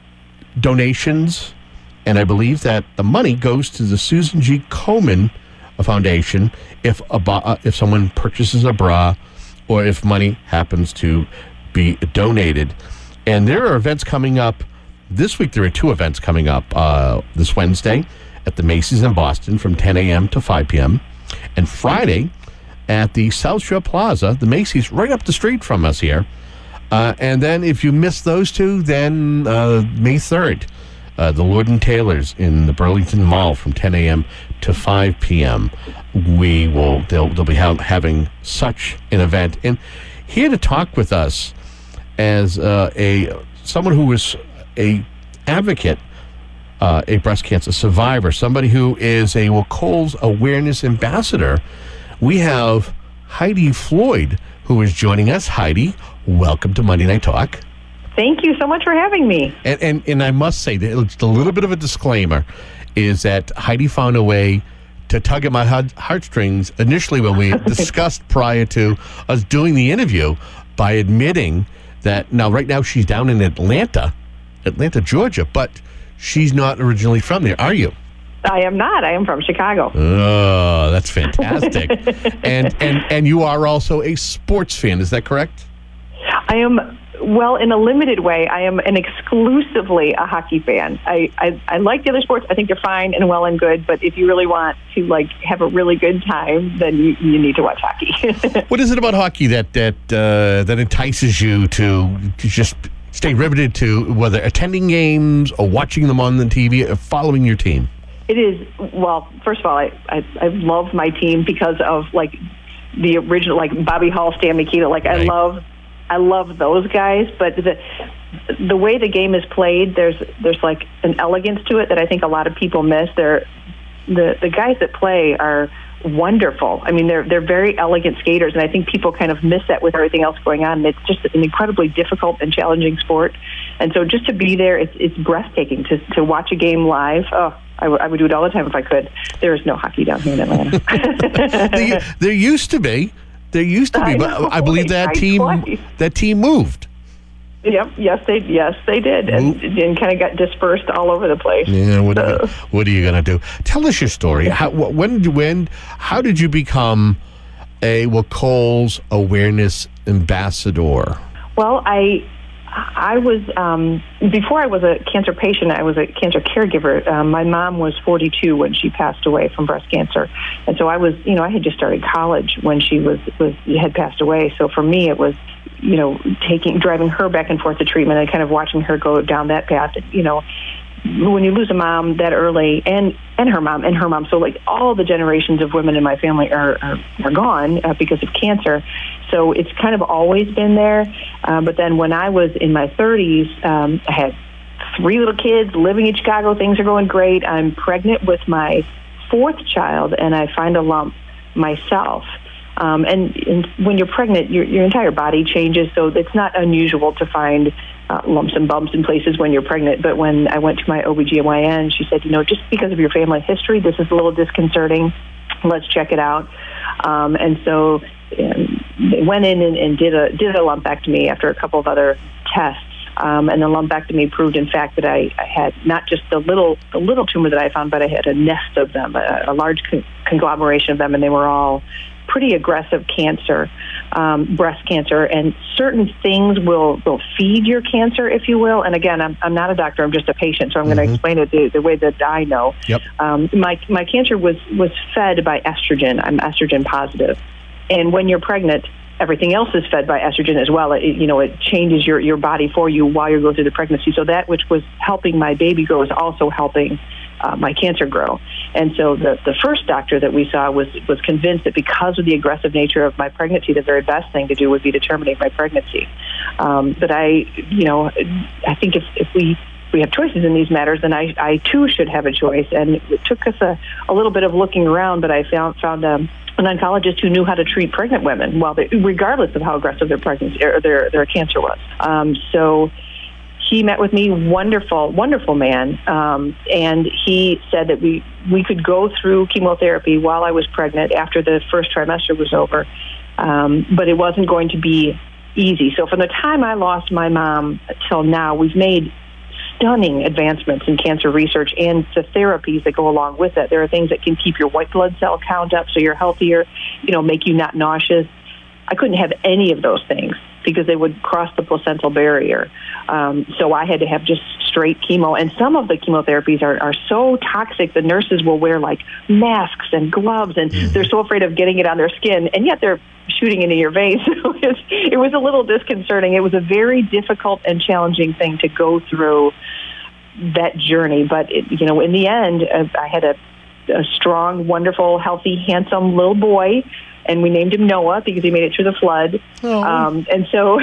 S5: donations, and I believe that the money goes to the Susan G. Komen Foundation if a ba- if someone purchases a bra or if money happens to be donated. And there are events coming up this week. There are two events coming up uh, this Wednesday at the Macy's in Boston from ten a.m. to five p.m. and Friday at the South Shore Plaza, the Macy's right up the street from us here. Uh, and then if you miss those two, then uh, May third, uh, the Lord and Taylor's in the Burlington Mall from ten a.m. to five p.m. We will they'll they'll be ha- having such an event. And here to talk with us as uh, a someone who is a advocate, uh, a breast cancer survivor, somebody who is a Wacol's awareness ambassador, we have Heidi Floyd, who is joining us. Heidi, welcome to Monday Night Talk.
S21: Thank you so much for having me.
S5: And and, and I must say, that just a little bit of a disclaimer is that Heidi found a way to tug at my heartstrings initially when we discussed prior to us doing the interview by admitting that now right now she's down in Atlanta, Atlanta, Georgia, but she's not originally from there, are you?
S21: I am not. I am from Chicago.
S5: Oh, that's fantastic. and and and you are also a sports fan, is that correct?
S21: I am, well, in a limited way, I am an exclusively a hockey fan. I, I, I like the other sports. I think they're fine and well and good, but if you really want to like have a really good time, then you, you need to watch hockey.
S5: What is it about hockey that that uh, that entices you to, to just stay riveted to whether attending games or watching them on the T V or following your team?
S21: It is, well, first of all, I, I, I love my team because of, like, the original, like, Bobby Hall, Stan Mikita. Like, right. I love I love those guys. But the the way the game is played, there's, there's like, an elegance to it that I think a lot of people miss. They're, the, the guys that play are wonderful. I mean, they're they're very elegant skaters, and I think people kind of miss that with everything else going on. It's just an incredibly difficult and challenging sport. And so just to be there, it's, it's breathtaking to, to watch a game live. Oh, I, w- I would do it all the time if I could. There is no hockey down here in Atlanta.
S5: there, there used to be. There used to be,
S21: I
S5: but
S21: know,
S5: I believe that
S21: right,
S5: team
S21: twice.
S5: that team moved.
S21: Yep. Yes, they yes they did, and, and kind of got dispersed all over the place.
S5: Yeah. What,
S21: so.
S5: are, you, what are you gonna do? Tell us your story. How, when did you when? How did you become a Wacol's awareness ambassador?
S21: Well, I. I was, um, before I was a cancer patient, I was a cancer caregiver. Um, my mom was forty-two when she passed away from breast cancer. And so I was, you know, I had just started college when she was, was had passed away. So for me, it was, you know, taking, driving her back and forth to treatment and kind of watching her go down that path. You know, when you lose a mom that early, and, and her mom, and her mom, so like all the generations of women in my family are, are, are gone uh, because of cancer. So it's kind of always been there. Uh, but then when I was in my thirties, um, I had three little kids living in Chicago. Things are going great. I'm pregnant with my fourth child, and I find a lump myself. Um, and, and when you're pregnant, your, your entire body changes, so it's not unusual to find uh, lumps and bumps in places when you're pregnant. But when I went to my O B G Y N, she said, you know, just because of your family history, this is a little disconcerting. Let's check it out. Um, and so um, they went in and, and did a did a lumpectomy after a couple of other tests. Um, and the lumpectomy proved, in fact, that I, I had not just the little the little tumor that I found, but I had a nest of them, a, a large con- conglomeration of them, and they were all pretty aggressive cancer, um, breast cancer. And certain things will, will feed your cancer, if you will. And again, I'm, I'm not a doctor; I'm just a patient, so I'm mm-hmm. going to explain it the, the way that I know.
S5: Yep.
S21: Um, my my cancer was was fed by estrogen. I'm estrogen positive, and when you're pregnant, everything else is fed by estrogen as well. It, you know, it changes your, your body for you while you're going through the pregnancy. So that which was helping my baby grow is also helping uh, my cancer grow. And so the, the first doctor that we saw was, was convinced that because of the aggressive nature of my pregnancy, the very best thing to do would be to terminate my pregnancy. Um, but I, you know, I think if, if we we have choices in these matters, then I, I too should have a choice. And it took us a, a little bit of looking around, but I found, found um, an oncologist who knew how to treat pregnant women, well, they, regardless of how aggressive their pregnancy or their their cancer was. Um, so he met with me, wonderful, wonderful man, um, and he said that we we could go through chemotherapy while I was pregnant after the first trimester was over, um, but it wasn't going to be easy. So from the time I lost my mom till now, we've made stunning advancements in cancer research and the therapies that go along with it. There are things that can keep your white blood cell count up so you're healthier, you know, make you not nauseous. I couldn't have any of those things because they would cross the placental barrier. Um, so I had to have just straight chemo. And some of the chemotherapies are, are so toxic, the nurses will wear like masks and gloves, and mm-hmm. they're so afraid of getting it on their skin, and yet they're shooting into your veins. So it's, it was a little disconcerting. It was a very difficult and challenging thing to go through that journey. But, it, you know, in the end, uh, I had a, a strong, wonderful, healthy, handsome little boy, and we named him Noah because he made it through the flood. Oh. Um, and so,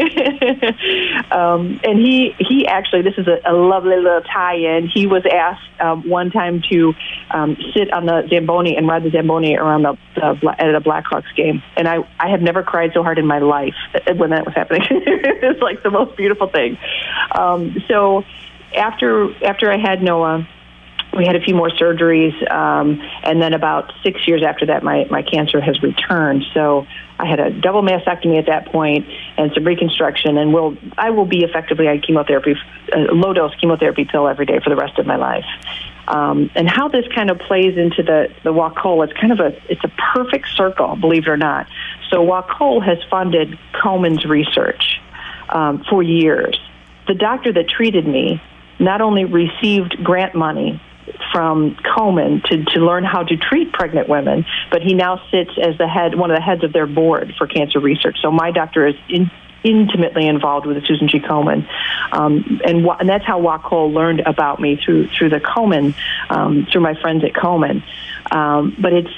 S21: um, and he he actually, this is a, a lovely little tie-in. He was asked um, one time to um, sit on the Zamboni and ride the Zamboni around the, the at a Blackhawks game. And I, I have never cried so hard in my life when that was happening. It's like the most beautiful thing. Um, so after after I had Noah, we had a few more surgeries, um, and then about six years after that, my, my cancer has returned. So I had a double mastectomy at that point and some reconstruction, and will I will be effectively on chemotherapy, a low-dose chemotherapy pill every day for the rest of my life. Um, and how this kind of plays into the, the Wacol, it's kind of a it's a perfect circle, believe it or not. So Wacol has funded Komen's research um, for years. The doctor that treated me not only received grant money from Komen to, to learn how to treat pregnant women, but he now sits as the head, one of the heads of their board for cancer research. So my doctor is in, intimately involved with Susan G. Komen, um, and and that's how Wacol learned about me through through the Komen, um, through my friends at Komen. Um, but it's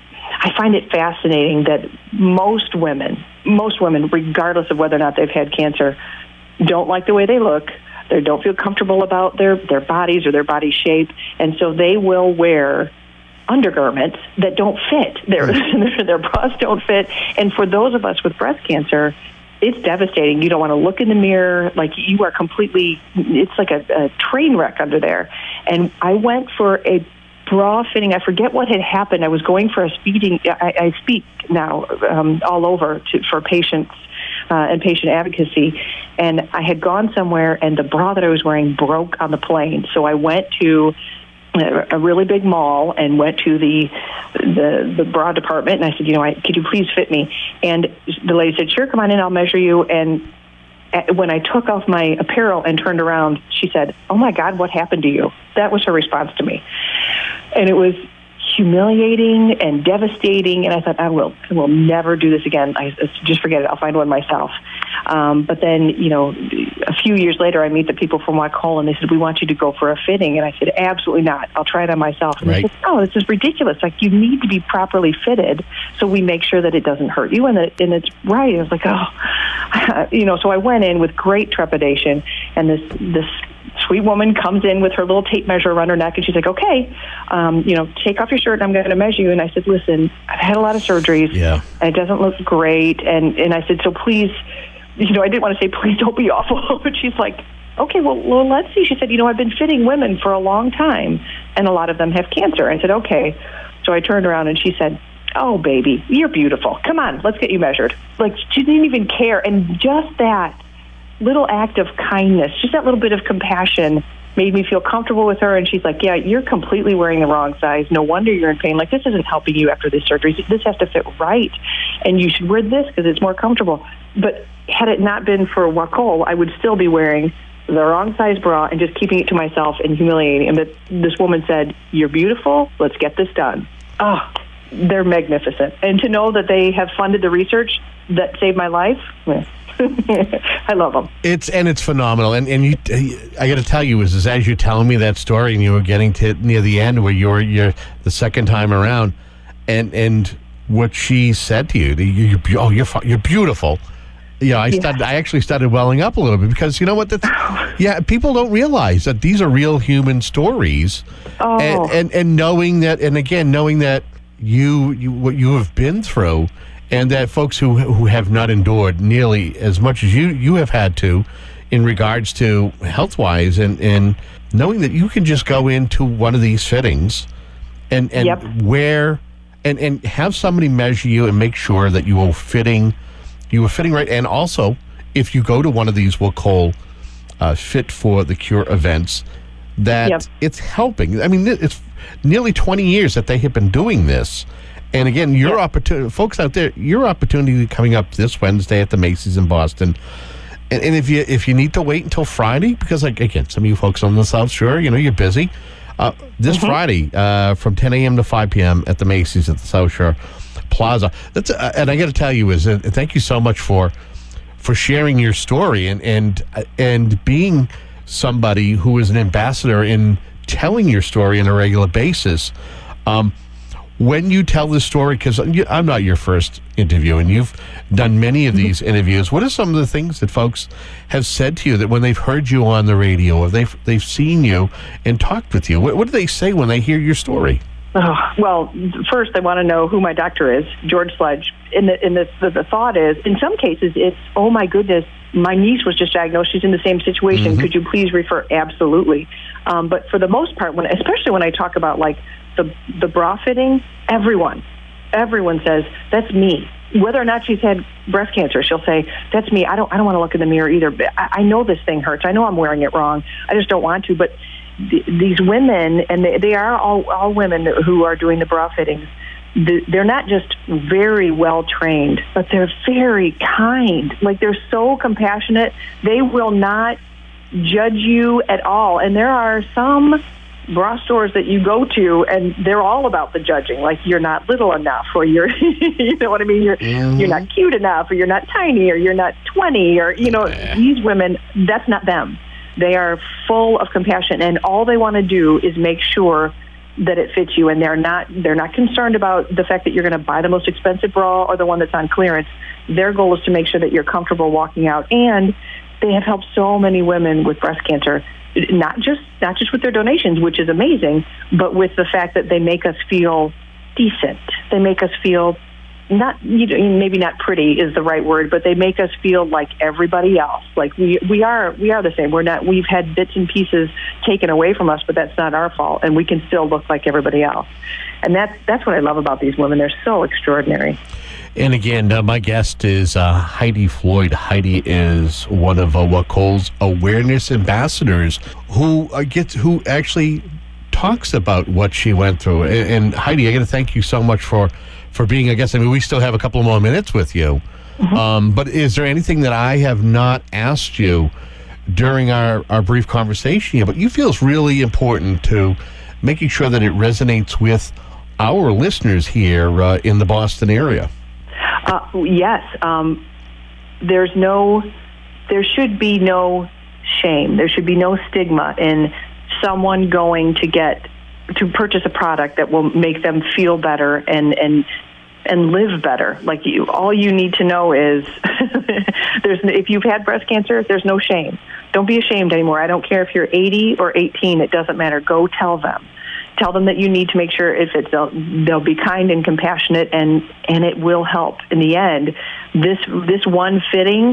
S21: I find it fascinating that most women, most women, regardless of whether or not they've had cancer, don't like the way they look. They don't feel comfortable about their, their bodies or their body shape, and so they will wear undergarments that don't fit. Their, their bras don't fit. And for those of us with breast cancer, it's devastating. You don't want to look in the mirror. Like, you are completely, it's like a, a train wreck under there. And I went for a bra fitting. I forget what had happened. I was going for a speeding, I, I speak now um, all over to, for patients Uh, and patient advocacy, and I had gone somewhere, and the bra that I was wearing broke on the plane. So I went to a, a really big mall and went to the, the the bra department, and I said, you know, I, could you please fit me? And the lady said, sure, come on in, I'll measure you. And when I took off my apparel and turned around, she said, oh my God, what happened to you? That was her response to me, and it was humiliating and devastating, and I thought, I will I will never do this again. I just forget it. I'll find one myself. Um, but then, you know, a few years later, I meet the people from Wacol, and they said, we want you to go for a fitting. And I said, absolutely not. I'll try it on myself. And
S5: right.
S21: they said, oh, this is ridiculous. Like, you need to be properly fitted so we make sure that it doesn't hurt you. And, that, and it's right. I was like, oh, you know, so I went in with great trepidation, and this this sweet woman comes in with her little tape measure around her neck, and she's like, okay, um, you know, take off your shirt, and I'm going to measure you. And I said, listen, I've had a lot of surgeries,
S5: yeah.
S21: and it doesn't look great. And, and I said, so please, you know, I didn't want to say, please don't be awful. But she's like, okay, well, well, let's see. She said, you know, I've been fitting women for a long time, and a lot of them have cancer. I said, okay. So I turned around, and she said, oh, baby, you're beautiful. Come on, let's get you measured. Like, she didn't even care. And just that little act of kindness, just that little bit of compassion made me feel comfortable with her. And she's like, yeah, you're completely wearing the wrong size. No wonder you're in pain. Like, this isn't helping you after this surgery. This has to fit right. And you should wear this because it's more comfortable. But had it not been for Wacol, I would still be wearing the wrong size bra and just keeping it to myself and humiliating. And but this woman said, you're beautiful. Let's get this done. Oh, they're magnificent. And to know that they have funded the research that saved my life, I love them.
S5: It's and it's phenomenal. And and you, I got to tell you, is, is as you're telling me that story, and you were getting to near the end where you're you're the second time around, and and what she said to you, you you're, oh you're you're beautiful. Yeah, I started. Yeah. I actually started welling up a little bit because you know what? That's, yeah, people don't realize that these are real human stories,
S21: oh.
S5: and, and and knowing that, and again knowing that you you what you have been through. And that folks who who have not endured nearly as much as you, you have had to in regards to health-wise and, and knowing that you can just go into one of these fittings and, and
S21: yep.
S5: wear and, and have somebody measure you and make sure that you are fitting you are fitting right. And also, if you go to one of these, we'll call uh, Fit for the Cure events, that
S21: yep.
S5: it's helping. I mean, it's nearly twenty years that they have been doing this. And again, your yeah. opportunity, folks out there, your opportunity coming up this Wednesday at the Macy's in Boston. And, and if you if you need to wait until Friday, because like again, some of you folks on the South Shore, you know, you're busy. Uh, this mm-hmm. Friday uh, from ten a.m. to five p.m. at the Macy's at the South Shore Plaza. That's uh, and I got to tell you is uh, thank you so much for for sharing your story and and uh, and being somebody who is an ambassador in telling your story on a regular basis. Um, When you tell this story, because I'm not your first interview, and you've done many of these interviews, what are some of the things that folks have said to you that when they've heard you on the radio or they've they've seen you and talked with you, what, what do they say when they hear your story?
S21: Oh, well, first they want to know who my doctor is, George Sledge. And, the, and the, the, the thought is, in some cases, it's, oh my goodness, my niece was just diagnosed. She's in the same situation. Mm-hmm. Could you please refer? Absolutely. Um, but for the most part, when especially when I talk about like the the bra fitting, everyone, everyone says, that's me. Whether or not she's had breast cancer, she'll say, that's me. I don't I don't want to look in the mirror either. I, I know this thing hurts. I know I'm wearing it wrong. I just don't want to. But th- these women, and they, they are all, all women who are doing the bra fittings, they're not just very well trained, but they're very kind. Like, they're so compassionate. They will not judge you at all. And there are some bra stores that you go to, and they're all about the judging. Like, you're not little enough, or you're, you know what I mean? You're mm-hmm. you're not cute enough, or you're not tiny, or you're not twenty, or, you know, yeah. These women, that's not them. They are full of compassion, and all they want to do is make sure that it fits you, and they're not they're not concerned about the fact that you're going to buy the most expensive bra or the one that's on clearance. Their goal is to make sure that you're comfortable walking out, and they have helped so many women with breast cancer, not just not just with their donations, which is amazing, but with the fact that they make us feel decent. They make us feel not, you know, maybe not pretty is the right word, but they make us feel like everybody else. Like we we are we are the same. We're not. We've had bits and pieces taken away from us, but that's not our fault, and we can still look like everybody else. And that's that's what I love about these women. They're so extraordinary.
S5: And again, uh, my guest is uh, Heidi Floyd. Heidi is one of uh, Wacol's awareness ambassadors who uh, gets who actually talks about what she went through. And, and Heidi, I got to thank you so much for, for being a guest. I mean, we still have a couple more minutes with you. Mm-hmm. Um, but is there anything that I have not asked you during our, our brief conversation here, but you feel is really important to making sure that it resonates with our listeners here uh, in the Boston area?
S21: Uh, yes. Um, there's no, there should be no shame. There should be no stigma in someone going to get, to purchase a product that will make them feel better and, and, and live better. Like, you, all you need to know is there's, if you've had breast cancer, there's no shame. Don't be ashamed anymore. I don't care if you're eighty or eighteen. It doesn't matter. Go tell them. Tell them that you need to make sure if it's, they'll, they'll be kind and compassionate, and, and it will help in the end. This this one fitting,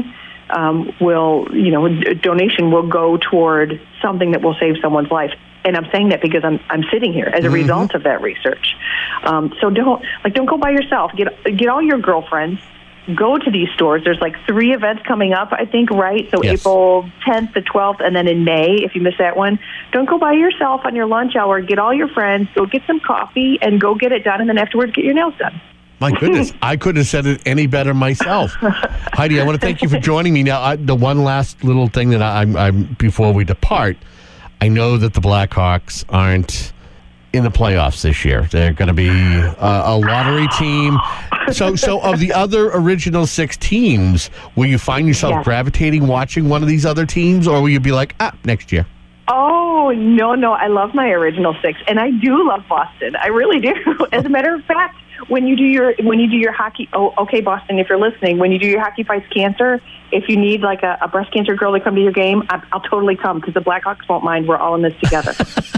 S21: um, will, you know, a donation will go toward something that will save someone's life. And I'm saying that because I'm I'm sitting here as a mm-hmm. result of that research. Um, so don't like don't go by yourself. Get get all your girlfriends. Go to these stores. There's like three events coming up, I think, right? So yes. April tenth, the twelfth, and then in May, if you miss that one. Don't go by yourself on your lunch hour. Get all your friends. Go get some coffee and go get it done. And then afterwards, get your nails done.
S5: My goodness, I couldn't have said it any better myself. Heidi, I want to thank you for joining me. Now, I, the one last little thing that I, I'm, I'm before we depart, I know that the Blackhawks aren't in the playoffs this year. They're going to be uh, a lottery team. So, so of the other original six teams, will you find yourself yes. gravitating watching one of these other teams, or will you be like, ah, next year?
S21: Oh, no, no. I love my original six, and I do love Boston. I really do. As a matter of fact, when you do your when you do your hockey, oh, okay, Boston, if you're listening, when you do your Hockey Fights Cancer, if you need like a, a breast cancer girl to come to your game, I, I'll totally come because the Blackhawks won't mind. We're all in this together.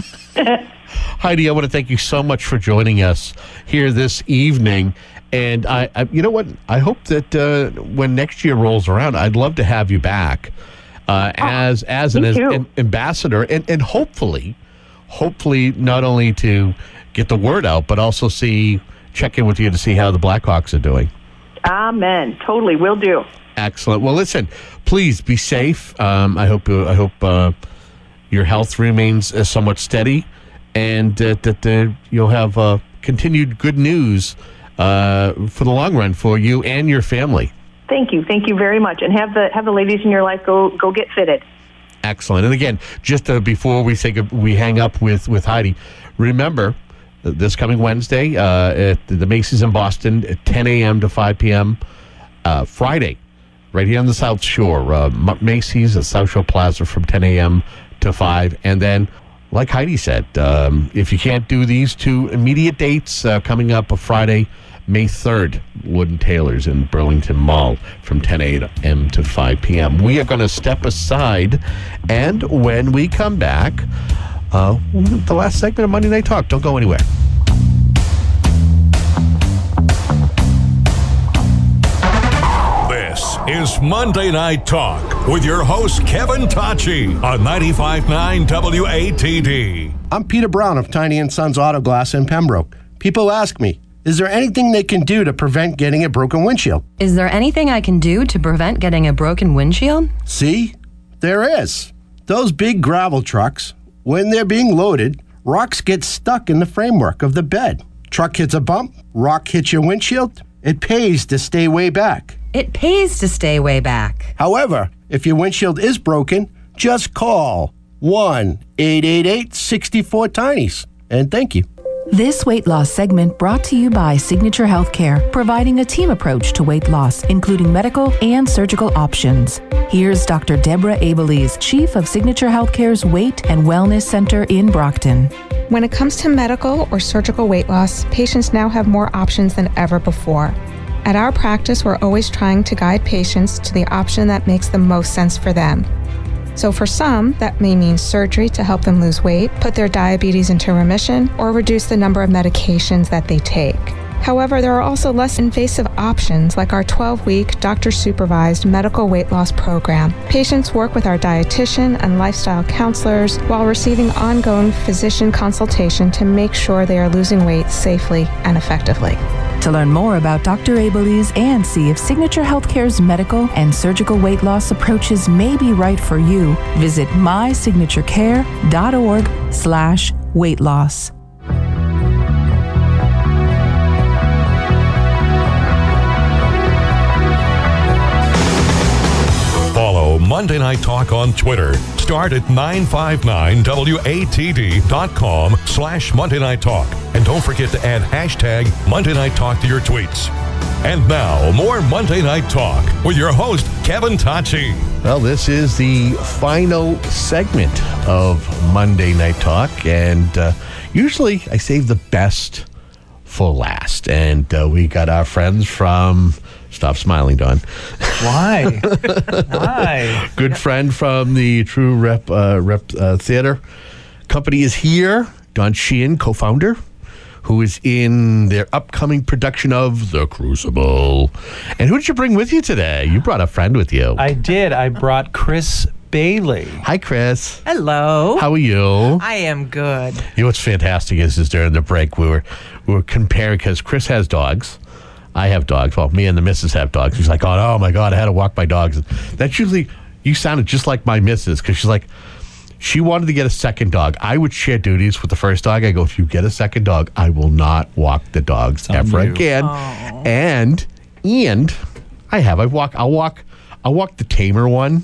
S5: Heidi, I want to thank you so much for joining us here this evening. And I, I you know what? I hope that uh, when next year rolls around, I'd love to have you back uh, oh, as as an, as an ambassador, and, and hopefully, hopefully not only to get the word out, but also see check in with you to see how the Blackhawks are doing.
S21: Amen. Totally, will do.
S5: Excellent. Well, listen, please be safe. Um, I hope uh, I hope uh, your health remains uh, somewhat steady, and uh, that uh, you'll have uh, continued good news uh, for the long run for you and your family.
S21: Thank you. Thank you very much. And have the have the ladies in your life go go get fitted.
S5: Excellent. And again, just uh, before we say good, we hang up with, with Heidi, remember uh, this coming Wednesday uh, at the Macy's in Boston at ten a.m. to five p.m. Uh, Friday, right here on the South Shore, uh, Macy's at South Shore Plaza from ten a.m. to five. And then, like Heidi said, um, if you can't do these two immediate dates, uh, coming up a Friday, May third, Wood and Taylor's in Burlington Mall from ten a.m. to five p.m. We are going to step aside, and when we come back, uh, the last segment of Monday Night Talk. Don't go anywhere.
S1: This is Monday Night Talk with your host, Kevin Tocci, on ninety-five point nine W A T D.
S16: I'm Peter Brown of Tiny and Sons Auto Glass in Pembroke. People ask me, is there anything they can do to prevent getting a broken windshield?
S2: Is there anything I can do to prevent getting a broken windshield?
S16: See? There is. Those big gravel trucks, when they're being loaded, rocks get stuck in the framework of the bed. Truck hits a bump, rock hits your windshield. It pays to stay way back.
S2: It pays to stay way back.
S16: However, if your windshield is broken, just call one eight eight eight, six four, TINIES. And thank you.
S17: This weight loss segment brought to you by Signature Healthcare, providing a team approach to weight loss, including medical and surgical options. Here's Doctor Deborah Abelies, Chief of Signature Healthcare's Weight and Wellness Center in Brockton.
S18: When it comes to medical or surgical weight loss, patients now have more options than ever before. At our practice, we're always trying to guide patients to the option that makes the most sense for them. So for some, that may mean surgery to help them lose weight, put their diabetes into remission, or reduce the number of medications that they take. However, there are also less invasive options like our twelve-week doctor-supervised medical weight loss program. Patients work with our dietitian and lifestyle counselors while receiving ongoing physician consultation to make sure they are losing weight safely and effectively.
S17: To learn more about Doctor Abelies and see if Signature Healthcare's medical and surgical weight loss approaches may be right for you, visit my signature care dot org slash weight loss.
S1: Follow Monday Night Talk on Twitter. Start at nine five nine W A T D dot com slash Monday Night Talk. And don't forget to add hashtag Monday Night Talk to your tweets. And now, more Monday Night Talk with your host, Kevin Tocci.
S5: Well, this is the final segment of Monday Night Talk. And uh, usually I save the best for last. And uh, we got our friends from... Stop smiling, Don.
S3: Why? Why?
S5: Good friend from the True Rep uh, Rep uh, Theater Company is here. Don Sheehan, co-founder, who is in their upcoming production of The Crucible. And who did you bring with you today? You brought a friend with you.
S3: I did. I brought Chris Bailey.
S5: Hi, Chris.
S4: Hello.
S5: How are you?
S4: I am good.
S5: You know what's fantastic is, is during the break we were we were comparing, because Chris has dogs. I have dogs. Well, me and the missus have dogs. She's like, oh, oh my God, I had to walk my dogs. That's usually, you sounded just like my missus, because she's like, she wanted to get a second dog. I would share duties with the first dog. I go, if you get a second dog, I will not walk the dogs ever
S3: you.
S5: again.
S4: Oh.
S5: And, and I have, I walk, I'll walk, I'll walk the tamer one.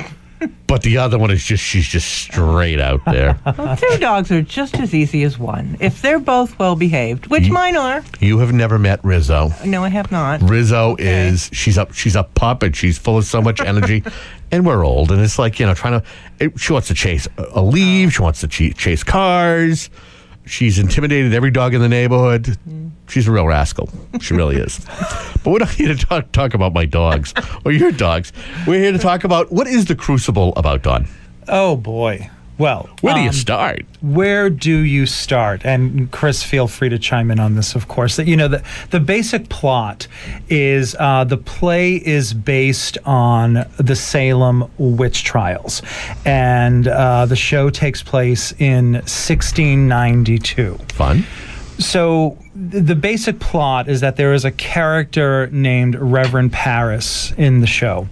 S5: But the other one is just, she's just straight out there.
S4: Well, two dogs are just as easy as one, if they're both well behaved, which
S5: You-
S4: mine are.
S5: You have never met Rizzo.
S4: No, I have not.
S5: Rizzo is, she's up, she's a pup, and she's full of so much energy. And we're old, and it's like, you know, trying to, it, she wants to chase a, a leaf, she wants to ch- chase cars. She's intimidated every dog in the neighborhood. She's a real rascal. She really is. But we're not here to talk, talk about my dogs or your dogs. We're here to talk about, what is The Crucible about, Don?
S3: Oh, boy. Well,
S5: Where do you
S3: um,
S5: start?
S3: Where do you start? And Chris, feel free to chime in on this, of course. That, you know, the, the basic plot is uh, the play is based on the Salem witch trials. And uh, the show takes place in sixteen ninety-two.
S5: Fun.
S3: So th- the basic plot is that there is a character named Reverend Paris in the show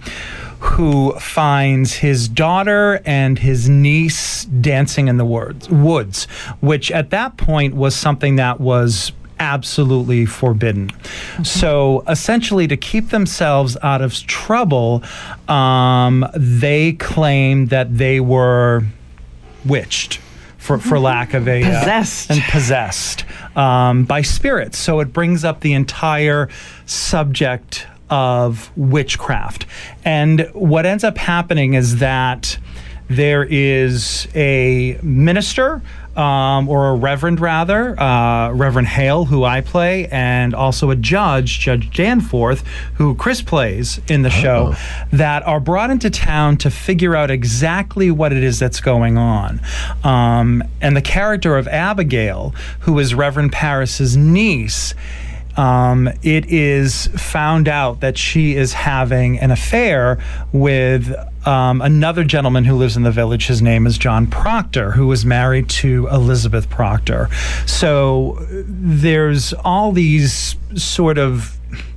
S3: who finds his daughter and his niece dancing in the woods, woods, which at that point was something that was absolutely forbidden. Mm-hmm. So essentially, to keep themselves out of trouble, um, they claimed that they were witched. For, for lack of a
S4: Possessed.
S3: uh, and possessed um, by spirits. So it brings up the entire subject of witchcraft. And what ends up happening is that there is a minister, um, or a reverend rather, uh, Reverend Hale, who I play, and also a judge, Judge Danforth, who Chris plays in the show, that are brought into town to figure out exactly what it is that's going on. Um, and the character of Abigail, who is Reverend Paris's niece, Um, it is found out that she is having an affair with um, another gentleman who lives in the village. His name is John Proctor, who was married to Elizabeth Proctor. So there's all these sort of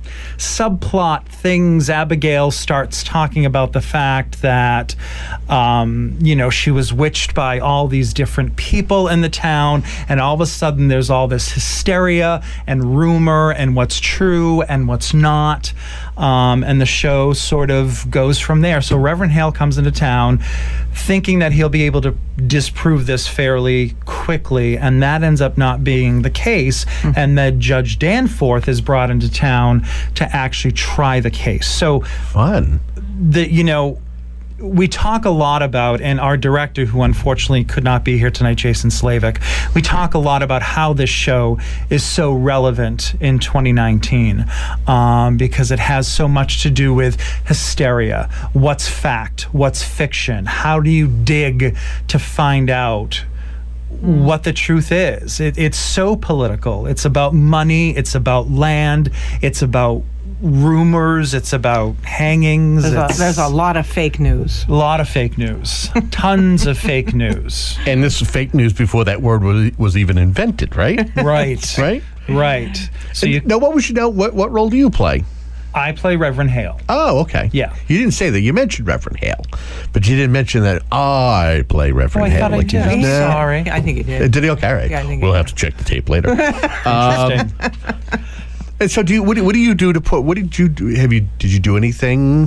S3: subplot things. Abigail starts talking about the fact that, um, you know, she was witched by all these different people in the town, and all of a sudden there's all this hysteria and rumor and what's true and what's not. Um, and the show sort of goes from there. So Reverend Hale comes into town thinking that he'll be able to disprove this fairly quickly, and that ends up not being the case. Mm-hmm. And then Judge Danforth is brought into town to actually try the case. So
S5: fun.
S3: The, you know, we talk a lot about, and our director, who unfortunately could not be here tonight, Jason Slavik, we talk a lot about how this show is so relevant in twenty nineteen, um, because it has so much to do with hysteria. What's fact? What's fiction? How do you dig to find out what the truth is? It, it's so political. It's about money. It's about land. It's about rumors. It's about hangings.
S4: There's a,
S3: It's
S4: there's a lot of fake news.
S3: a lot of fake news. Tons of fake news.
S5: And this is fake news before that word was, was even invented, right?
S3: Right.
S5: Right?
S3: Right. So you,
S5: now, what was you know? What what role do you play?
S3: I play Reverend Hale.
S5: Oh, okay.
S3: Yeah.
S5: You didn't say that. You mentioned Reverend Hale, but you didn't mention that I play Reverend
S3: Oh, I
S5: Hale.
S3: thought I
S5: Like you
S3: did. I'm
S5: Nah.
S3: sorry.
S4: I think you
S5: Uh,
S4: did.
S5: Did he? Okay, all right.
S4: Yeah, I think
S5: we'll
S4: he
S5: have to check the tape later. um,
S3: Interesting.
S5: and so, do you? What, do- what do you do to put? What did you do? Have you? Did you do anything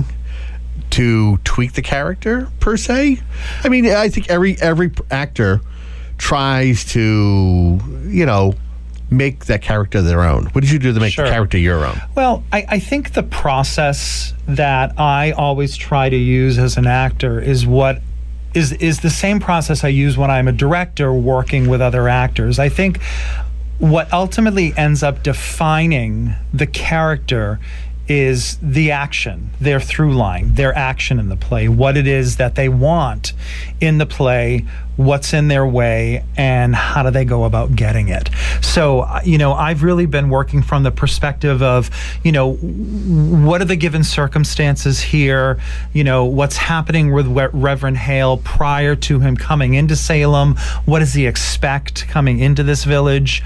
S5: to tweak the character per se? I mean, I think every every actor tries to, you know, make that character their own. What did you do to make
S3: Sure.
S5: the character your own?
S3: Well, I, I think the process that I always try to use as an actor is what is is the same process I use when I'm a director working with other actors. I think what ultimately ends up defining the character is the action, their through line, their action in the play, what it is that they want in the play, what's in their way, and how do they go about getting it. So, you know, I've really been working from the perspective of, you know, what are the given circumstances here, you know, what's happening with Reverend Hale prior to him coming into Salem, what does he expect coming into this village,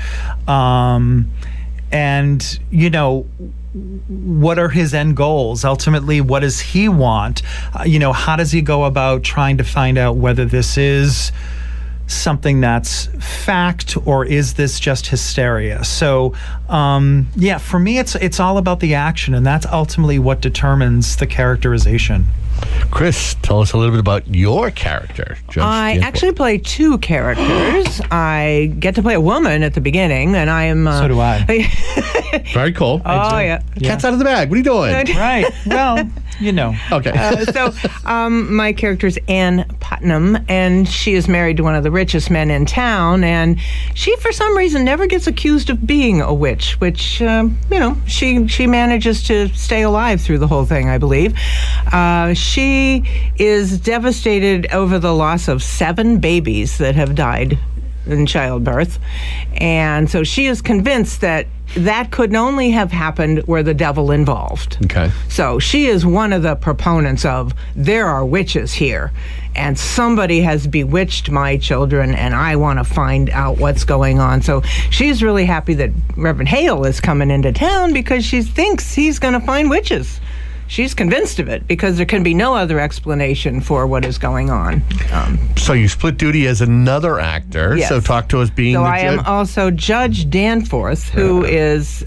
S3: um, and, you know, what are his end goals? Ultimately, what does he want? Uh, you know, how does he go about trying to find out whether this is something that's fact or is this just hysteria? So, um, yeah, for me, it's it's all about the action, and that's ultimately what determines the characterization.
S5: Chris, tell us a little bit about your character. Judge
S4: I
S5: Danforth.
S4: actually play two characters. I get to play a woman at the beginning, and I am. Uh,
S3: so do I.
S5: Very cool.
S4: Oh, yeah.
S5: Cat's out of the bag. What are you doing?
S3: Right. Well, you know.
S5: Okay.
S4: uh, so um, my character is Ann Putnam, and she is married to one of the richest men in town, and she, for some reason, never gets accused of being a witch, which, um, you know, she, she manages to stay alive through the whole thing, I believe. Uh, she is devastated over the loss of seven babies that have died in childbirth, and so she is convinced that that could only have happened were the devil involved.
S5: Okay.
S4: So she is one of the proponents of, there are witches here, and somebody has bewitched my children, and I want to find out what's going on. So she's really happy that Reverend Hale is coming into town because she thinks he's going to find witches. She's convinced of it because there can be no other explanation for what is going on. Um,
S5: so you split duty as another actor.
S4: Yes.
S5: So talk to us being
S4: so
S5: the
S4: I
S5: judge.
S4: am also Judge Danforth, who
S5: Uh.
S4: is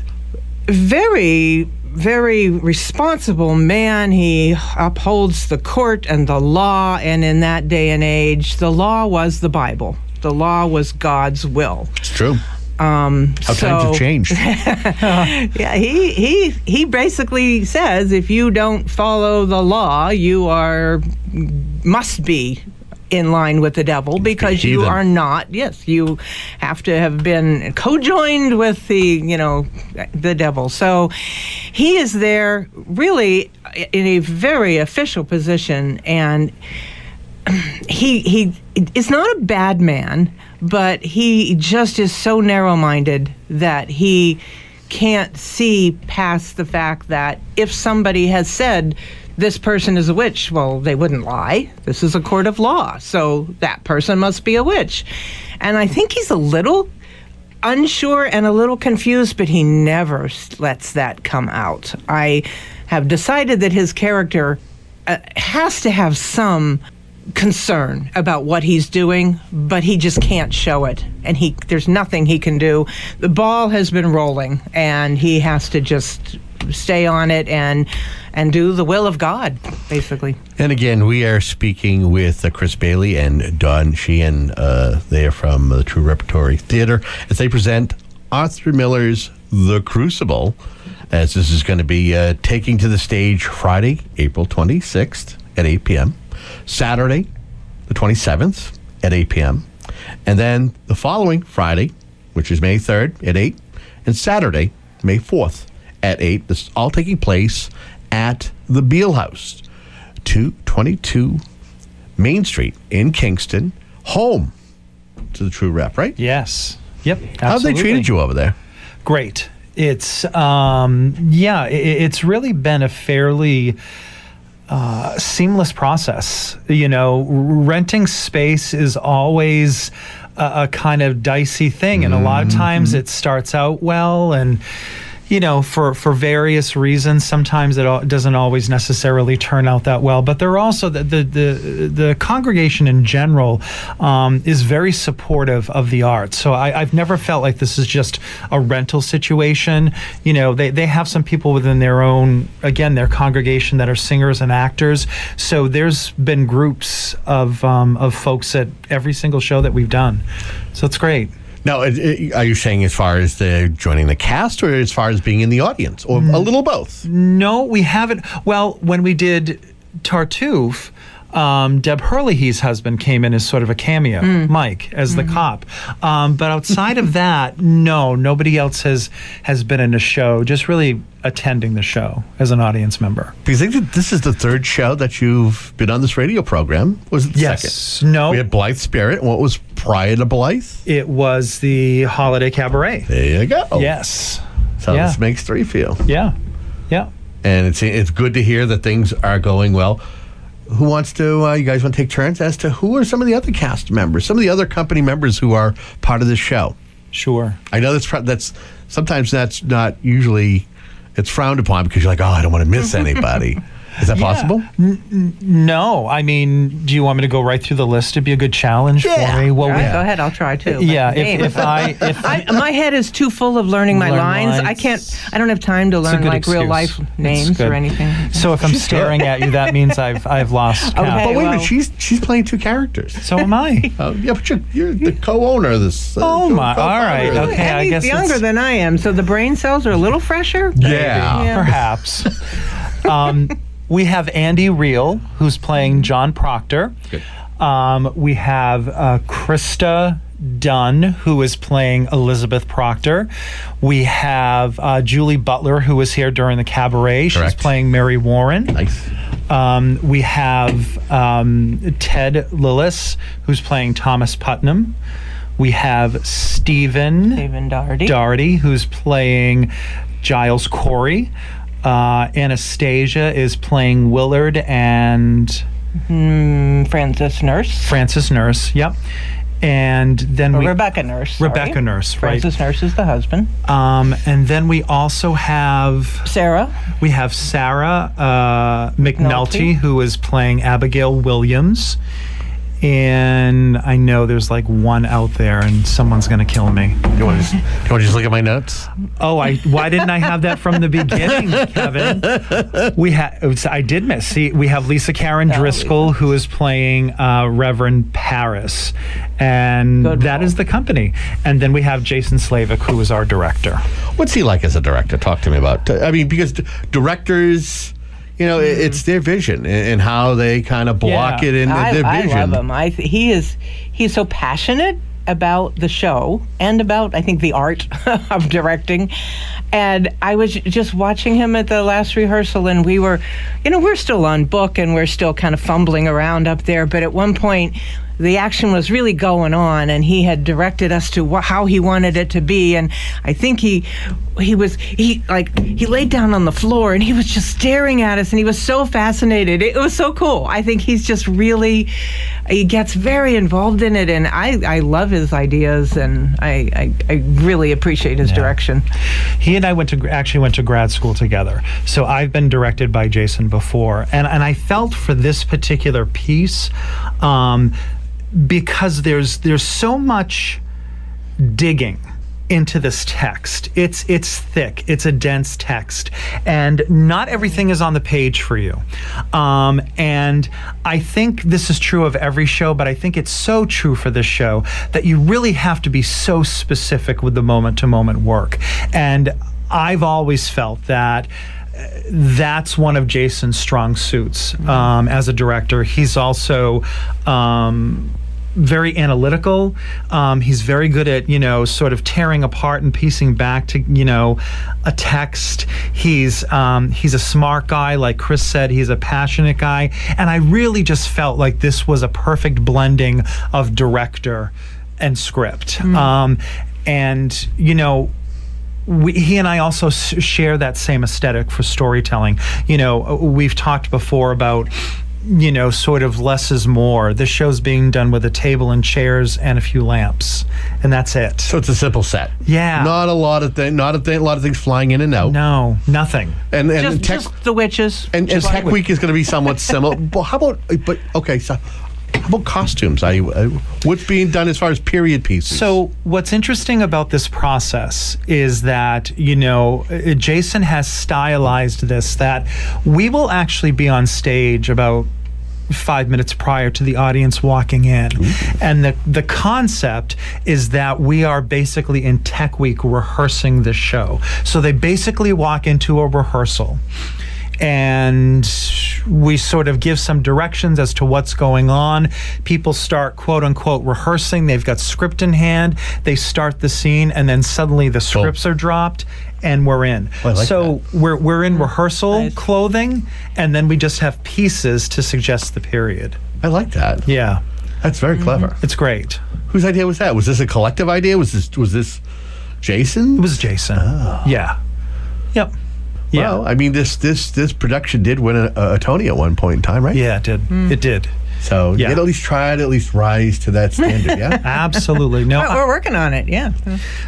S4: very, very responsible man. He upholds the court and the law, and in that day and age, the law was the Bible. The law was God's will.
S5: It's true.
S4: Um,
S5: How
S4: so,
S5: times have changed.
S4: yeah, he he he basically says if you don't follow the law, you are must be in line with the devil because you
S5: heathen.
S4: are not. Yes, you have to have been co-joined with the you know the devil. So he is there really in a very official position, and he he is not a bad man, but he just is so narrow-minded that he can't see past the fact that if somebody has said this person is a witch, well, they wouldn't lie. This is a court of law, so that person must be a witch. And I think he's a little unsure and a little confused, but he never lets that come out. I have decided that his character uh, has to have some concern about what he's doing, but he just can't show it, and he there's nothing he can do. The ball has been rolling, and he has to just stay on it and and do the will of God, basically.
S5: And again, we are speaking with uh, Chris Bailey and Don Sheehan. Uh, they are from the True Repertory Theater as they present Arthur Miller's The Crucible, as this is going to be uh, taking to the stage Friday, April twenty-sixth at eight p.m., Saturday, the twenty-seventh at eight p.m., and then the following Friday, which is May third at eight, and Saturday, May fourth at eight. This is all taking place at the Beale House, two twenty-two Main Street in Kingston, home to the True Rep, right?
S3: Yes. Yep.
S5: How have they
S3: absolutely.
S5: treated you over there?
S3: Great. It's, um, yeah, it, it's really been a fairly uh, seamless process. You know, renting space is always a, a kind of dicey thing. And a lot of times it starts out well, and you know, for, for various reasons, sometimes it al- doesn't always necessarily turn out that well. But there are also the the the, the congregation in general um, is very supportive of the arts. So I, I've never felt like this is just a rental situation. You know, they, they have some people within their own, again, their congregation that are singers and actors. So there's been groups of um, of folks at every single show that we've done. So it's great.
S5: Now, are you saying as far as the joining the cast, or as far as being in the audience, or a little both?
S3: No, we haven't. Well, when we did Tartuffe, Um, Deb Hurley's husband came in as sort of a cameo,
S4: Mm.
S3: Mike, as the
S4: Mhm.
S3: cop. Um, but outside of that, no, nobody else has has been in a show, just really attending the show as an audience member.
S5: Because I think this is the third show that you've been on this radio program. Was it the
S3: Yes.
S5: second?
S3: No.
S5: We had Blythe Spirit. What was prior to Blythe?
S3: It was the Holiday Cabaret.
S5: There you go.
S3: Yes.
S5: So
S3: Yeah.
S5: this makes three feel.
S3: Yeah. Yeah.
S5: And it's it's good to hear that things are going well. Who wants to, uh, you guys want to take turns as to who are some of the other cast members, some of the other company members who are part of this show?
S3: Sure.
S5: I know that's, that's sometimes that's not usually, it's frowned upon because you're like, oh, I don't want to miss anybody. Is that
S3: Yeah.
S5: possible?
S3: N- n- no. I mean, do you want me to go right through the list? It'd be a good challenge
S4: Yeah.
S3: for me. Well,
S4: All
S3: we-
S4: right, go ahead. I'll try too.
S3: Yeah, if-
S4: Name.
S3: if I- if-
S4: I- my head is too full of learning my
S3: Learn
S4: lines.
S3: lines.
S4: I can't. I don't have time to
S3: It's a
S4: learn
S3: good
S4: like real
S3: excuse.
S4: life
S3: It's
S4: names
S3: good.
S4: or anything.
S3: So if I'm
S5: She's
S3: staring
S5: good.
S3: at you, that means I've I've lost
S4: Okay,
S3: count.
S5: But wait a
S4: well-
S5: minute, she's she's playing two characters.
S3: So am I.
S5: Oh, yeah, but you're, you're the co-owner of this. Uh,
S3: Oh, my-
S5: co-
S3: all right,
S5: co-founder.
S3: okay.
S4: and
S3: I
S4: he's
S3: guess
S4: younger
S3: it's-
S4: than I am, so the brain cells are a little fresher.
S5: Yeah.
S4: Yeah.
S3: Perhaps. um, we have Andy Reel, who's playing John Proctor.
S5: Good.
S3: Um, we have uh, Krista Dunn, who is playing Elizabeth Proctor. We have uh, Julie Butler, who was here during the cabaret. She's
S5: Correct.
S3: playing Mary Warren.
S5: Nice.
S3: Um, we have um, Ted Lillis, who's playing Thomas Putnam. We have Stephen
S4: Stephen Doherty.
S3: Doherty, who's playing Giles Corey. Uh, Anastasia is playing Willard and
S4: Mm, Francis Nurse.
S3: Francis Nurse. Yep. And then
S4: Or
S3: we
S4: Rebecca Nurse. sorry.
S3: Rebecca Nurse, right?
S4: Francis Nurse is the husband.
S3: Um, and then we also have
S4: Sarah.
S3: we have Sarah uh, McNulty,
S4: McNulty.
S3: who is playing Abigail Williams. And I know there's like one out there, and someone's gonna kill me.
S5: You want to just, you want to just look at my notes?
S3: Oh, I why didn't I have that from the beginning, Kevin? We had I did miss. See, we have Lisa Karen Driscoll, who is playing uh, Reverend Paris, and
S4: Good
S3: that
S4: role.
S3: is the company. And then we have Jason Slavic, who is our director.
S5: What's he like as a director? Talk to me about. I mean, because d- directors, you know,
S4: Mm-hmm.
S5: it's their vision and, and how they kind of block
S3: Yeah.
S5: it in
S4: I,
S5: their
S4: I
S5: vision.
S4: love him. I th- he is he's so passionate about the show and about I think the art of directing. And I was just watching him at the last rehearsal, and we were, you know, we're still on book and we're still kind of fumbling around up there. But at one point, the action was really going on, and he had directed us to wh- how he wanted it to be. And I think he he was he like he laid down on the floor and he was just staring at us, and he was so fascinated. It was so cool. I think he's just really he gets very involved in it, and I I love his ideas, and I I, I really appreciate his direction.
S3: He and I went to actually went to grad school together. So I've been directed by Jason before, and and I felt for this particular piece, um, because there's there's so much digging into this text. It's it's thick. It's a dense text, and not everything is on the page for you. Um, and I think this is true of every show, but I think it's so true for this show that you really have to be so specific with the moment-to-moment work. And I've always felt that uh, that's one of Jason's strong suits um, as a director. He's also um, very analytical. Um, he's very good at, you know, sort of tearing apart and piecing back to, you know, a text. He's um, he's a smart guy, like Chris said. He's a passionate guy, and I really just felt like this was a perfect blending of director and script.
S4: Mm.
S3: Um, and you know. We, he and I also s- share that same aesthetic for storytelling. You know, we've talked before about, you know, sort of less is more. This show's being done with a table and chairs and a few lamps, and that's it.
S5: So it's a simple set.
S3: Yeah.
S5: Not a lot of things. Not a, th- a lot of things flying in and out.
S3: No, nothing.
S5: And and
S4: Just,
S5: tech,
S4: just the witches.
S5: and, and
S4: Just
S5: Tech
S4: like-
S5: Week is going to be somewhat similar. But how about? But okay, so how about costumes? I uh, what's being done as far as period pieces?
S3: So what's interesting about this process is that, you know, uh, Jason has stylized this, that we will actually be on stage about five minutes prior to the audience walking in. And the, the concept is that we are basically in Tech Week rehearsing the show. So they basically walk into a rehearsal, and we sort of give some directions as to what's going on. People start, quote unquote, rehearsing. They've got script in hand. They start the scene, and then suddenly the scripts oh. are dropped, and we're in.
S5: Oh, I like
S3: so
S5: that.
S3: we're we're in rehearsal nice. clothing, and then we just have pieces to suggest the period.
S5: I like that.
S3: Yeah,
S5: that's very clever.
S3: Mm-hmm. It's great.
S5: Whose idea was that? Was this a collective idea? Was this was this Jason?
S3: It was Jason. Oh. Yeah. Yep. Yeah.
S5: Well, I mean, this this this production did win a, a Tony at one point in time, right?
S3: Yeah, it did. Mm. It did.
S5: So
S3: yeah.
S5: it at least tried, at least rise to that standard. Yeah.
S3: Absolutely. No,
S4: we're, we're working on it. Yeah.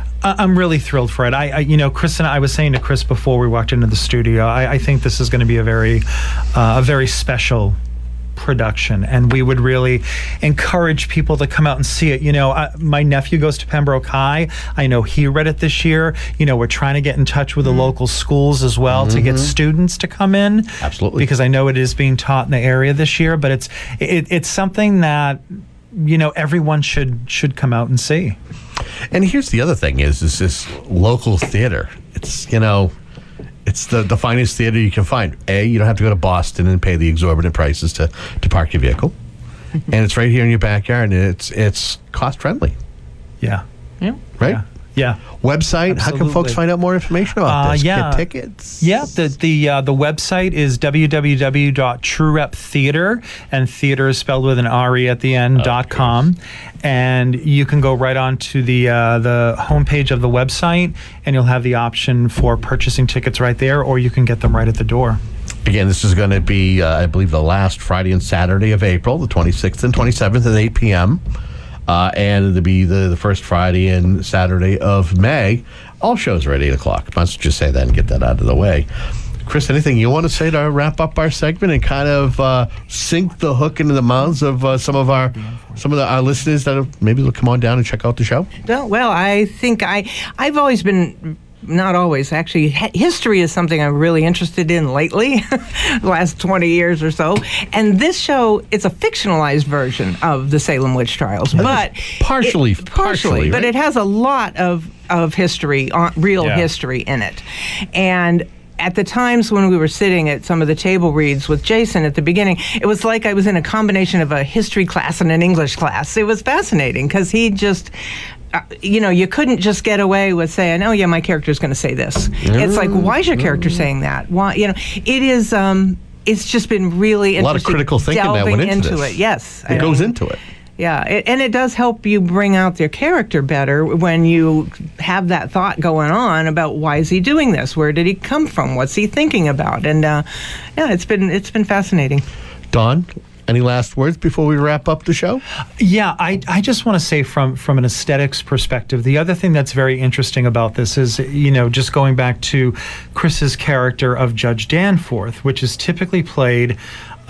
S3: I'm really thrilled for it. I, I, you know, Chris and I, I was saying to Chris before we walked into the studio, I, I think this is going to be a very, uh, a very special production, and we would really encourage people to come out and see it. You know, I, my nephew goes to Pembroke High. I know he read it this year. You know, we're trying to get in touch with the mm-hmm. local schools as well mm-hmm. to get students to come in.
S5: Absolutely,
S3: because I know it is being taught in the area this year. But it's it, it's something that, you know, everyone should should come out and see.
S5: And here's the other thing: is is this local theater? It's you know. It's the, the finest theater you can find. A, you don't have to go to Boston and pay the exorbitant prices to, to park your vehicle. And it's right here in your backyard, and it's it's cost friendly.
S3: Yeah.
S4: Yeah.
S5: Right?
S3: Yeah. yeah.
S5: Website,
S3: Absolutely.
S5: how can folks find out more information about
S3: uh,
S5: this?
S3: Yeah.
S5: Get tickets?
S3: Yeah, the the uh, the website is w w w dot true rep theater, and theater is spelled with an R E at the end, oh, dot com. And you can go right on to the uh, the homepage of the website, and you'll have the option for purchasing tickets right there, or you can get them right at the door.
S5: Again, this is going to be, uh, I believe, the last Friday and Saturday of April, the twenty-sixth and twenty-seventh at eight p.m. Uh, and it'll be the, the first Friday and Saturday of May. All shows are at eight o'clock. Let's just say that and get that out of the way. Chris, anything you want to say to wrap up our segment and kind of uh, sink the hook into the mouths of uh, some of our some of the, our listeners that have, maybe will come on down and check out the show?
S4: No, well, I think I I've always been. Not always, actually. H- history is something I'm really interested in lately, the last twenty years or so. And this show, it's a fictionalized version of the Salem witch trials, but
S5: partially,
S4: it, partially,
S5: partially,
S4: but
S5: right?
S4: it has a lot of of history, uh, real
S3: yeah.
S4: history in it, and. At the times when we were sitting at some of the table reads with Jason at the beginning, it was like I was in a combination of a history class and an English class. It was fascinating because he just, uh, you know, you couldn't just get away with saying, oh, yeah, my character's going to say this. Mm. It's like, why is your character saying that? Why, you know, it is, um, it's just been really interesting.
S5: A lot of critical thinking that went into,
S4: into
S5: this.
S4: it. Yes.
S5: It I goes mean, into it.
S4: Yeah, it, and it does help you bring out their character better when you have that thought going on about why is he doing this? Where did he come from? What's he thinking about? And uh, yeah, it's been it's been fascinating.
S5: Dawn, any last words before we wrap up the show?
S3: Yeah, I, I just want to say from from an aesthetics perspective, the other thing that's very interesting about this is, you know, just going back to Chris's character of Judge Danforth, which is typically played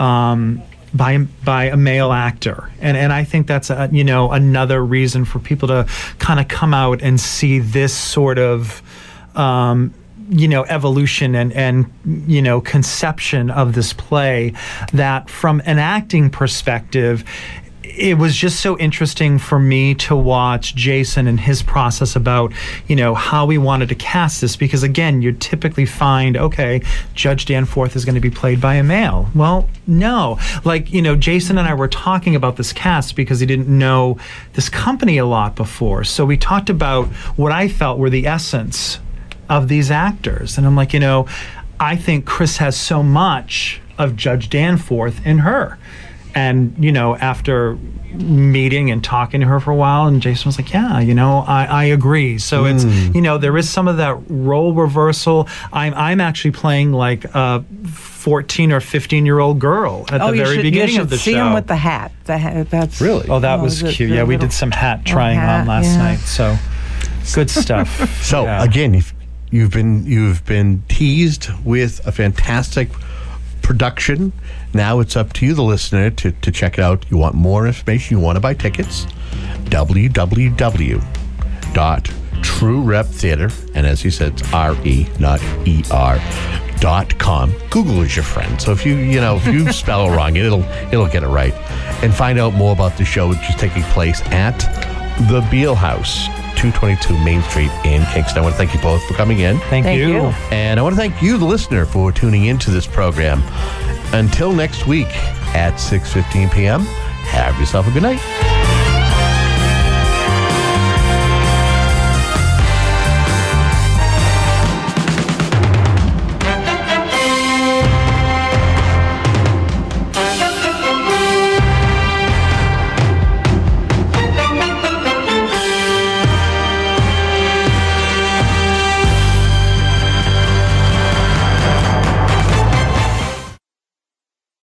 S3: Um, by by a male actor, and and I think that's a, you know another reason for people to kind of come out and see this sort of um, you know evolution and and you know conception of this play, that from an acting perspective, it was just so interesting for me to watch Jason and his process about, you know, how we wanted to cast this, because again, you typically find, okay, Judge Danforth is going to be played by a male. Well, no. Like, you know, Jason and I were talking about this cast because he didn't know this company a lot before. So we talked about what I felt were the essence of these actors. And I'm like, you know, I think Chris has so much of Judge Danforth in her. And, you know, after meeting and talking to her for a while, and Jason was like, yeah, you know, I, I agree. So mm. it's, you know, there is some of that role reversal. I'm I'm actually playing like a fourteen or fifteen year old girl at
S4: oh,
S3: the very
S4: should,
S3: beginning
S4: you should
S3: of the
S4: see
S3: show.
S4: him with the hat. The hat that's
S5: really.
S3: Oh, that
S4: oh,
S3: was
S4: the,
S3: cute.
S4: The
S3: yeah, we
S4: little,
S3: did some hat trying
S4: hat,
S3: on last
S4: yeah.
S3: night. So good stuff.
S5: So
S3: yeah.
S5: again, if you've been you've been teased with a fantastic production. Now it's up to you, the listener, to, to check it out. You want more information, you want to buy tickets, w w w dot true rep theater, and as he said, it's R E, not E R, dot com. Google is your friend. So if you, you know, if you spell it wrong, it'll it'll get it right. And find out more about the show, which is taking place at the Beale House two twenty-two Main Street in Kingston. I want to thank you both for coming in.
S3: Thank,
S4: Thank
S3: you.
S4: you.
S5: And I want to thank you, the listener, for tuning into this program. Until next week at six fifteen p.m., have yourself a good night.